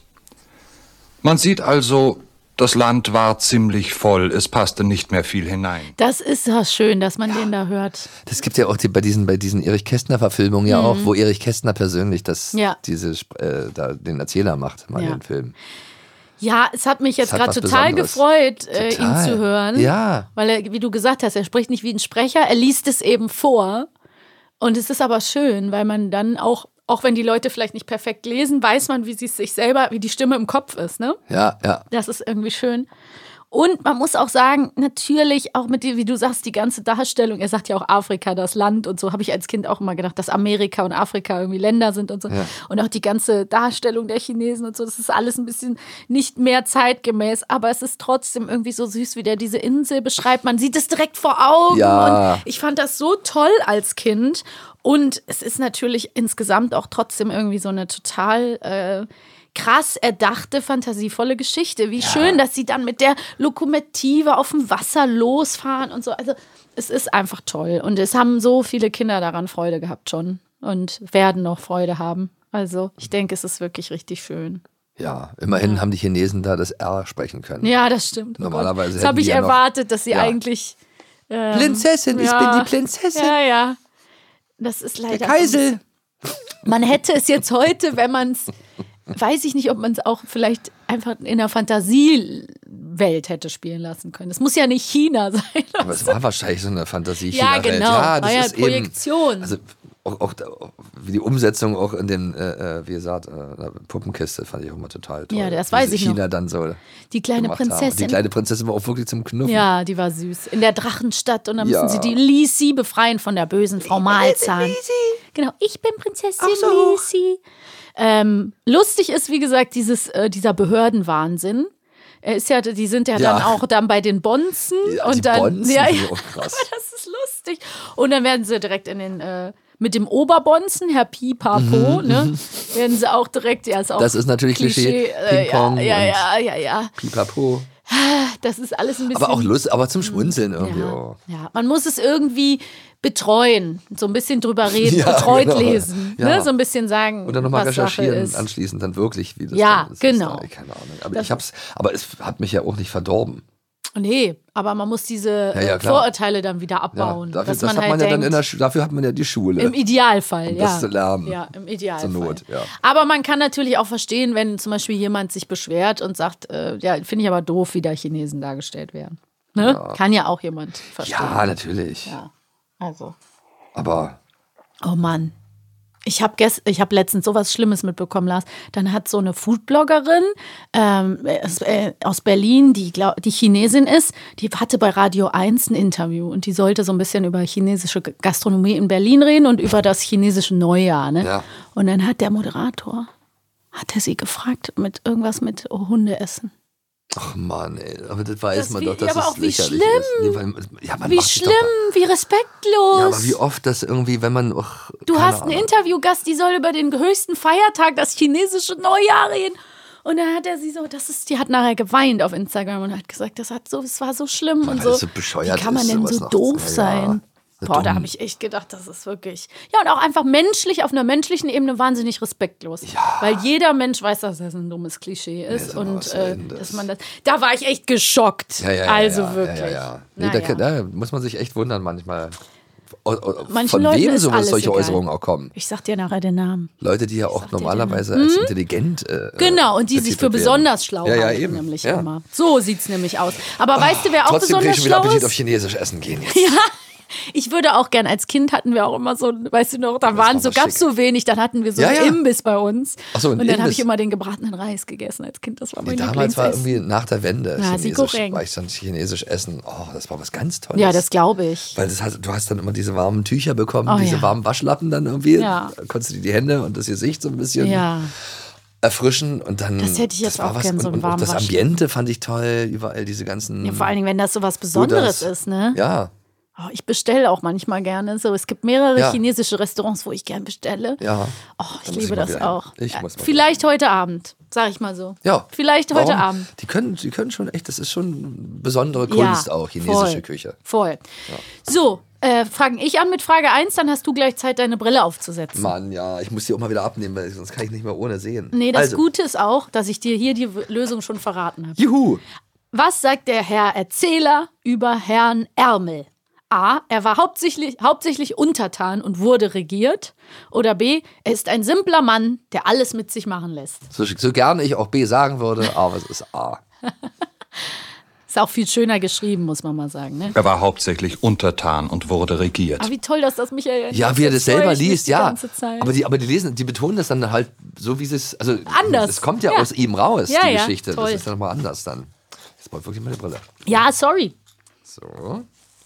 Man sieht also, das Land war ziemlich voll, es passte nicht mehr viel hinein. Das ist ja schön, dass man den da hört. Das gibt ja auch die, bei diesen, bei diesen Erich Kästner-Verfilmungen ja auch, wo Erich Kästner persönlich das, Mhm. Ja. diese, äh, da, den Erzähler macht, mal Ja. den Film. Ja, es hat mich jetzt Es hat gerade was total Besonderes. gefreut, äh, ihn Total. zu hören. Ja. Weil er, wie du gesagt hast, er spricht nicht wie ein Sprecher, er liest es eben vor. Und es ist aber schön, weil man dann auch, auch wenn die Leute vielleicht nicht perfekt lesen, weiß man, wie sie es sich selber, wie die Stimme im Kopf ist, ne? Ja, ja. Das ist irgendwie schön. Und man muss auch sagen, natürlich auch mit dir, wie du sagst, die ganze Darstellung, er sagt ja auch Afrika, das Land und so, habe ich als Kind auch immer gedacht, dass Amerika und Afrika irgendwie Länder sind und so. Ja. Und auch die ganze Darstellung der Chinesen und so, das ist alles ein bisschen nicht mehr zeitgemäß, aber es ist trotzdem irgendwie so süß, wie der diese Insel beschreibt. Man sieht es direkt vor Augen. Ja. Und ich fand das so toll als Kind. Und es ist natürlich insgesamt auch trotzdem irgendwie so eine total äh, krass erdachte, fantasievolle Geschichte. Wie schön, dass sie dann mit der Lokomotive auf dem Wasser losfahren und so. Also es ist einfach toll. Und es haben so viele Kinder daran Freude gehabt schon und werden noch Freude haben. Also ich denke, es ist wirklich richtig schön. Ja, immerhin haben die Chinesen da das R sprechen können. Ja, das stimmt. Oh Normalerweise Gott. Das hätten habe ich die ja noch- erwartet, dass sie Ja. eigentlich ähm, Prinzessin, ich ja. bin die Prinzessin. Ja, ja. Das ist leider. Der Kaisel. Man hätte es jetzt heute, wenn man es, weiß ich nicht, ob man es auch vielleicht einfach in einer Fantasiewelt hätte spielen lassen können. Es muss ja nicht China sein. Aber es war wahrscheinlich so eine fantasie Ja, genau. Ja, das War ja ist Projektion. Eben, also auch, auch, auch wie die Umsetzung auch in den, äh, wie gesagt, äh, Puppenkiste fand ich auch immer total toll. Ja, das Wie weiß sie ich noch. China dann so Die kleine gemacht haben. Prinzessin. Die kleine Prinzessin war auch wirklich zum Knuffen. Ja, die war süß. In der Drachenstadt und dann müssen Ja. sie die Lisi befreien von der bösen Frau Malzahn. Genau, ich bin Prinzessin Ach so. Lisi. Ähm, lustig ist, wie gesagt, dieses, äh, dieser Behördenwahnsinn. Er ist ja, die sind ja, Ja. dann auch dann bei den Bonzen. Ja, und die dann, Bonzen ja, sind ja, auch krass. aber das ist lustig. Und dann werden sie direkt in den, äh, mit dem Oberbonzen, Herr Pipapo, Mhm, ne, mhm. werden sie auch direkt, ja, ist auch Das ist natürlich Klischee. äh, Ping-Pong ja, ja, und ja, ja, ja. Pipapo. Das ist alles ein bisschen. Aber auch Lust, aber zum Schmunzeln irgendwie. Ja. oh. Ja, man muss es irgendwie betreuen, so ein bisschen drüber reden, Ja, betreut genau. lesen, Ja. ne? So ein bisschen sagen, Und dann nochmal was Sache recherchieren ist. anschließend dann wirklich, wie das Ja, dann ist. genau. Das, keine Ahnung. Aber ich hab's, aber es hat mich ja auch nicht verdorben. Nee, aber man muss diese Ja, ja, äh, klar. Vorurteile dann wieder abbauen. dafür, dass das man hat halt man ja dann denkt, in der Schu- dafür hat man ja die Schule. im Idealfall, um ja. das zu lernen. Ja, im Idealfall. Zur Not, ja. Aber man kann natürlich auch verstehen, wenn zum Beispiel jemand sich beschwert und sagt, äh, ja, finde ich aber doof, wie da Chinesen dargestellt werden. Ne? Ja. Kann ja auch jemand verstehen. Ja, natürlich. Ja, also. Aber Oh Mann. Ich habe ich hab letztens sowas Schlimmes mitbekommen, Lars. Dann hat so eine Foodbloggerin ähm, aus, äh, aus Berlin, die, glaub, die Chinesin ist, die hatte bei Radio eins ein Interview und die sollte so ein bisschen über chinesische Gastronomie in Berlin reden und über das chinesische Neujahr. Ne? Ja. Und dann hat der Moderator, hat er sie gefragt, mit irgendwas mit Hundeessen. ach Mann, ey, aber das weiß Das man wie- doch, dass aber es auch wie lächerlich schlimm. ist. Nee, weil, ja, man Wie macht sich schlimm, Doch, wie respektlos. ja, aber wie oft das irgendwie, wenn man auch, Du keine hast einen Ahnung. Interviewgast, die soll über den höchsten Feiertag, das chinesische Neujahr reden. Und dann hat er sie so, das ist, die hat nachher geweint auf Instagram und hat gesagt, das hat so, es war so schlimm Mann, und weil so. es so bescheuert Wie kann man ist, denn sowas so noch- doof ja, sein? ja, Boah, da dumm. habe ich echt gedacht, das ist wirklich. Ja, und auch einfach menschlich, auf einer menschlichen Ebene wahnsinnig respektlos. Ja. Weil jeder Mensch weiß, dass das ein dummes Klischee ist. sag mal, und was soll äh, denn das? dass man das. Da war ich echt geschockt. Ja, ja, ja, also ja, wirklich. Ja, ja, ja. Nee, Naja. da, kann- da muss man sich echt wundern manchmal. O- o- Manchen Von Leuten wem ist sowas alles solche egal. Äußerungen auch kommen. Ich sag dir nachher den Namen. Leute, die ja auch sag dir normalerweise den Namen. als Hm? intelligent äh, Genau, und die sich für betitelt werden. besonders schlau Ja, ja, halten, eben. nämlich Ja. immer. So sieht's nämlich aus. Aber weißt du, wer auch Trotzdem kriege besonders ich schon wieder schlau Appetit auf ist? Chinesisch essen gehen jetzt. Ja, ich würde auch gern, als Kind hatten wir auch immer so, weißt du noch, da waren war so, mal gab's schick. so wenig, dann hatten wir so Ja, einen ja. Imbiss bei uns. Ach so, ein und dann habe Imbiss. ich immer den gebratenen Reis gegessen als Kind, das war mein Nee, damals war Lieblingsessen. irgendwie nach der Wende Ja, sie Chinesisch, korrekt. war ich dann Chinesisch essen. Oh, das war was ganz Tolles. Ja, das glaube ich. Weil das hat, du hast dann immer diese warmen Tücher bekommen, Oh, diese ja. warmen Waschlappen dann irgendwie. Ja. Da konntest du dir die Hände und das Gesicht so ein bisschen Ja. erfrischen und dann. Das hätte ich jetzt war auch was, gern, so und, einen und, warmen und das Waschlappen. Ambiente fand ich toll, überall diese ganzen. Ja, vor allen Dingen, wenn das so was Besonderes Buddhas. ist, ne? Ja, Oh, ich bestelle auch manchmal gerne so. Es gibt mehrere Ja. chinesische Restaurants, wo ich gern bestelle. ja. Oh, ich Da muss ich liebe mal das wieder hin. auch. Ich Ja, muss mal vielleicht heute Abend, sag ich mal so. Ja. Vielleicht heute Warum? Abend. Die können, die können schon echt, das ist schon besondere Kunst auch, chinesische voll, Küche. Voll. So, äh, fange ich an mit Frage eins, dann hast du gleich Zeit, deine Brille aufzusetzen. Mann, ja, ich muss die auch mal wieder abnehmen, weil sonst kann ich nicht mehr ohne sehen. Nee, das also, Gute ist auch, dass ich dir hier die W- Lösung schon verraten habe. Juhu. Was sagt der Herr Erzähler über Herrn Ärmel? A. Er war hauptsächlich, hauptsächlich untertan und wurde regiert. Oder B. Er ist ein simpler Mann, der alles mit sich machen lässt. So, so gerne ich auch B sagen würde, aber es ist A. Ist auch viel schöner geschrieben, muss man mal sagen. Ne? Er war hauptsächlich untertan und wurde regiert. Aber wie toll, dass das mich erinnert. Ja, wie er das freue selber ich mich liest, die ja. ganze Zeit. Aber die, aber die lesen, die betonen das dann halt so, wie sie es, also Anders. es kommt ja, Ja. aus ihm raus, Ja, die ja, Geschichte. toll. Das ist dann nochmal anders dann. Jetzt brauche ich wirklich meine Brille. Ja, sorry. So.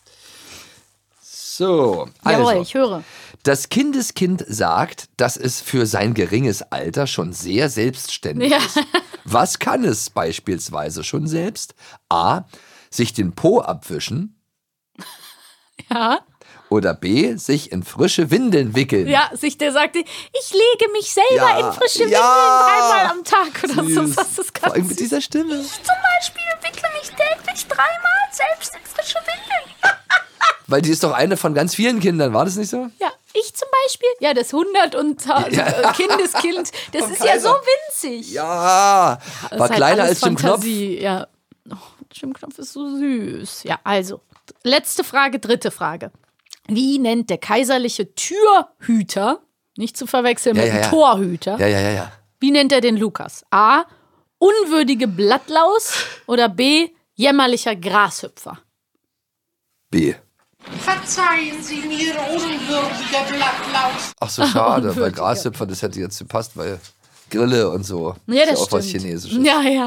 So, also. Jawohl, ich höre. Das Kindeskind sagt, dass es für sein geringes Alter schon sehr selbstständig Ja. ist. Was kann es beispielsweise schon selbst? A. Sich den Po abwischen. Ja. Oder B. Sich in frische Windeln wickeln. Ja, sich der sagte, ich lege mich selber Ja, in frische Windeln ja. dreimal am Tag oder so. Süß. Das ist Vor ganz allem mit dieser Stimme. Ich zum Beispiel wickle mich täglich dreimal selbst in frische Windeln. Weil die ist doch eine von ganz vielen Kindern, war das nicht so? Ja, ich zum Beispiel. Ja, das hundert und Ja. äh, Kindeskind, das Vom ist ja so Kaiser. winzig. Ja, Das war ist halt kleiner alles als Jim Knopf. Fantasie. Ja. Oh, Jim Knopf ist so süß. Ja, also, letzte Frage, dritte Frage. Wie nennt der kaiserliche Türhüter, nicht zu verwechseln Ja, mit ja, dem ja. Torhüter, Ja, ja, ja, ja. wie nennt er den Lukas? A. Unwürdige Blattlaus oder B. Jämmerlicher Grashüpfer? B. Verzeihen Sie mir, unwürdiger Blattlaus. Ach so, schade, weil Unwürdiger. Grashüpfer, das hätte jetzt gepasst, weil Grille und so. Ja, ist das ja auch stimmt. was Chinesisches. Ja, ja,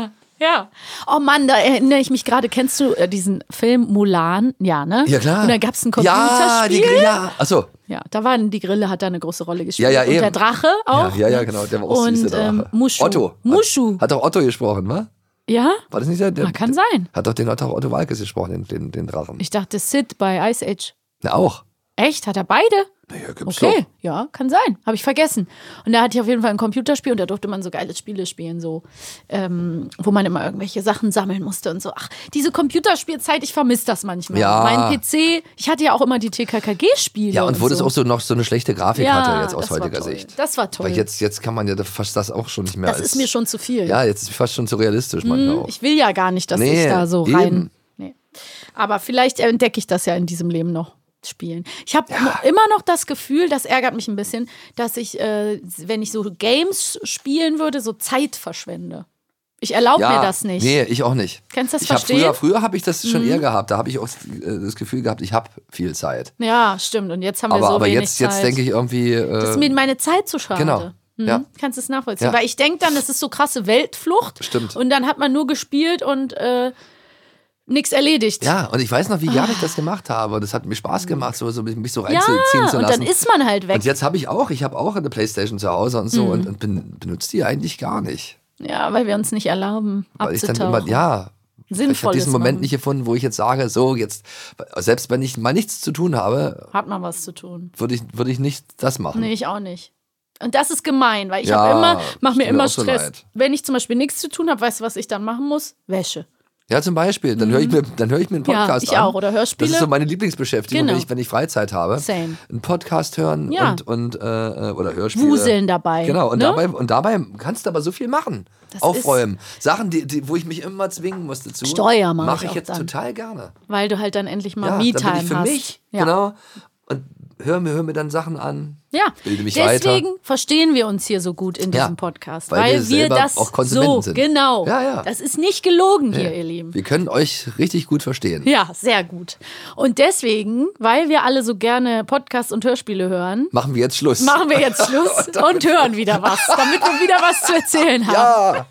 Ja. Oh Mann, da erinnere ich mich gerade. Kennst du äh, diesen Film Mulan? Ja, ne? Ja, klar. Und da gab es ein Ja, die Computerspiel. Grille, ja. Achso. Ja, da war die Grille, hat da eine große Rolle gespielt. Ja, ja, und eben. der Drache auch. Ja, ja, ja, genau. Der war auch und, süß, der Drache. Ähm, Mushu. Otto. Mushu. Hat, hat doch Otto gesprochen, wa? Ja? War das nicht der? der Na, kann sein. Hat doch den hat doch Otto Walkes gesprochen, den, den, den Drachen. Ich dachte Sid bei Ice Age. Na, auch. Echt? Hat er beide? Naja, gibt's Okay, doch. ja, kann sein. Habe ich vergessen. Und da hatte ich auf jeden Fall ein Computerspiel und da durfte man so geile Spiele spielen, so, ähm, wo man immer irgendwelche Sachen sammeln musste und so. Ach, diese Computerspielzeit, ich vermisse das manchmal. Ja. Mein P C, ich hatte ja auch immer die T K K G-Spiele. Ja, und wo so. das auch so noch so eine schlechte Grafik Ja, hatte, jetzt aus das war heutiger toll. Sicht. Das war toll. Weil jetzt, jetzt kann man ja fast das auch schon nicht mehr Das als, ist mir schon zu viel. Ja, jetzt ist es fast schon zu realistisch manchmal Hm, auch. ich will ja gar nicht, dass Nee, ich da so eben. rein. Nee. Aber vielleicht entdecke ich das ja in diesem Leben noch. Spielen. Ich habe immer noch das Gefühl, das ärgert mich ein bisschen, dass ich, äh, wenn ich so Games spielen würde, so Zeit verschwende. Ich erlaube Ja, mir das nicht. Nee, ich auch nicht. Kannst du das ich hab verstehen? Früher, früher habe ich das schon Mhm. eher gehabt. Da habe ich auch äh, das Gefühl gehabt, ich habe viel Zeit. Ja, stimmt. Und jetzt haben wir Aber, so aber wenig jetzt, Zeit. jetzt denke ich irgendwie. Äh, das ist mir meine Zeit zu schade. Genau. Mhm. Ja. Kannst du es nachvollziehen? Ja. Weil ich denke dann, das ist so krasse Weltflucht. Stimmt. Und dann hat man nur gespielt und äh, nichts erledigt. Ja, und ich weiß noch, wie Ah. gerne ich das gemacht habe. Das hat mir Spaß gemacht, so, so mich so Ja, reinzuziehen zu und lassen. dann ist man halt weg. Und jetzt habe ich auch, ich habe auch eine Playstation zu Hause und so Mhm. und, und ben, benutze die eigentlich gar nicht. Ja, weil wir uns nicht erlauben, Weil ich dann abzutauchen. immer, ja, ich habe Sinnvolles diesen Moment machen. nicht gefunden, wo ich jetzt sage, so jetzt, selbst wenn ich mal nichts zu tun habe, Hat man was zu tun. würde ich, würde ich nicht das machen. Nee, ich auch nicht. Und das ist gemein, weil ich Ja, habe immer, mache mir tut mir immer auch so Stress. leid. Wenn ich zum Beispiel nichts zu tun habe, weißt du, was ich dann machen muss? Wäsche. Ja, zum Beispiel. Dann höre ich mir, dann höre ich mir einen Ja, Podcast ich an. auch. Oder Hörspiele. Das ist so meine Lieblingsbeschäftigung, Genau. wenn, ich, wenn ich Freizeit habe. Same. Einen Podcast hören Ja. und, und äh, oder Hörspiele. Wuseln dabei. Genau. Und ne? dabei und dabei kannst du aber so viel machen. Das Aufräumen. Sachen, die, die, wo ich mich immer zwingen musste zu. Steuer mache Mache ich ich auch jetzt dann. total gerne. Weil du halt dann endlich mal Ja, Me-Time dann bin ich für hast. mich. Ja. Genau. Und höre mir, hör mir dann Sachen an. Ja, Bilde mich deswegen weiter. verstehen wir uns hier so gut in Ja, diesem Podcast. weil Weil, wir wir selber das auch Konsumenten so, sind. genau. Ja, ja. Das ist nicht gelogen hier, Ja. ihr Lieben. Wir können euch richtig gut verstehen. Ja, sehr gut. Und deswegen, weil wir alle so gerne Podcasts und Hörspiele hören, Machen wir jetzt Schluss. machen wir jetzt Schluss und hören wieder was, damit wir wieder was zu erzählen haben. Ja.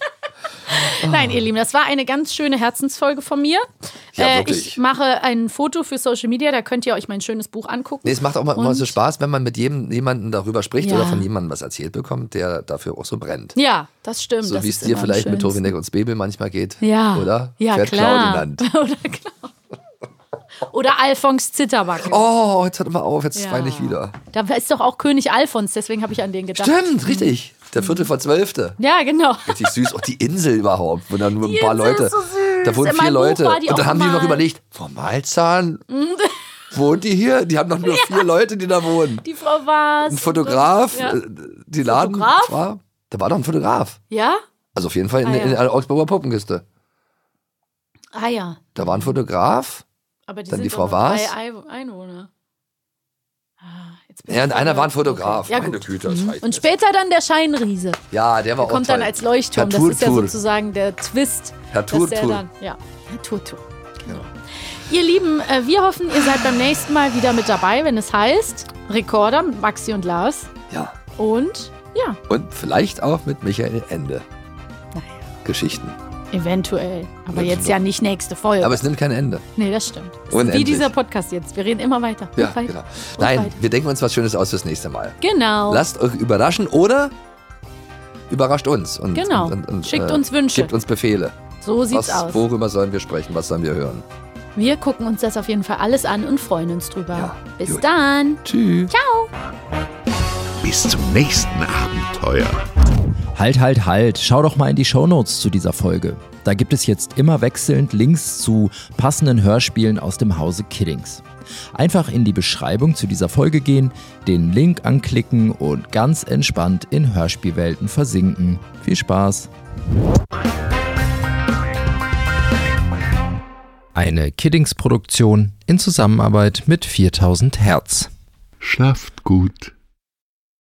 Nein, ihr Lieben, das war eine ganz schöne Herzensfolge von mir. Ja, äh, wirklich. ich mache ein Foto für Social Media, da könnt ihr euch mein schönes Buch angucken. Nee, es macht auch mal, immer Und- so Spaß, wenn man mit jedem jemanden darüber spricht Ja. oder von jemandem was erzählt bekommt, der dafür auch so brennt. Ja, das stimmt. So das wie es ist dir immer am vielleicht mit schönsten. Tobi und Bebel manchmal geht. Ja. Oder? Ja, Fährt klar. Claudinand. Oder klar. Oder Alfons Zitterbacke. Oh, jetzt hört mal auf, jetzt Ja. weine ich wieder. Da ist doch auch König Alfons, deswegen habe ich an den gedacht. Stimmt, richtig. Der Viertel vor Zwölfte. Ja, genau. Richtig süß. Auch die Insel überhaupt, wo dann nur ein Die paar Insel Leute. ist so süß. Da wohnen In vier meinem Buch Leute. war die Und dann auch haben die noch mal. überlegt, Frau Malzahn, wohnt die hier? Die haben doch nur vier Leute, die da wohnen. Die Frau war's. Ein Fotograf, Ja. äh, die Laden. Fotograf? War, da war doch ein Fotograf. Ja? Also auf jeden Fall in, Ah, ja. in der Augsburger Puppenkiste. Ah ja. Da war ein Fotograf. Aber die Dann sind die doch Frau nur Waas. drei Ei- Einwohner. Ah, jetzt bin Ja, ich und einer war ein verwirrt. Fotograf. Okay. Ja, Meine gut. Güte, das Mhm. reicht Und jetzt. später dann der Scheinriese. Ja, der war Der auch kommt toll. dann als Leuchtturm. Herr Das ist ja Turtur. sozusagen der Twist. Herr dass der Turtur. dann, ja, Herr Turtur. Genau. Ihr Lieben, äh, wir hoffen, ihr seid beim nächsten Mal wieder mit dabei, wenn es heißt Rekorder mit Maxi und Lars. Ja. Und ja, Und vielleicht auch mit Michael Ende. Naja. Geschichten. eventuell. Aber Ja, jetzt ja nicht nächste Folge. Aber es nimmt kein Ende. Nee, das stimmt. Das ist wie Unendlich. dieser Podcast jetzt. Wir reden immer weiter. Ja, und weiter. genau. Und Nein, weiter. wir denken uns was Schönes aus fürs nächste Mal. Genau. Lasst euch überraschen oder überrascht uns. Und, Genau. Und, und, und, Schickt uns Wünsche. Gebt uns Befehle. So sieht's was, aus. Worüber sollen wir sprechen? Was sollen wir hören? Wir gucken uns das auf jeden Fall alles an und freuen uns drüber. Ja, Bis gut. dann. Tschüss. Ciao. Bis zum nächsten Abenteuer. Halt, halt, halt. Schau doch mal in die Shownotes zu dieser Folge. Da gibt es jetzt immer wechselnd Links zu passenden Hörspielen aus dem Hause Kiddings. Einfach in die Beschreibung zu dieser Folge gehen, den Link anklicken und ganz entspannt in Hörspielwelten versinken. Viel Spaß! Eine Kiddings-Produktion in Zusammenarbeit mit viertausend Hertz. Schlaft gut.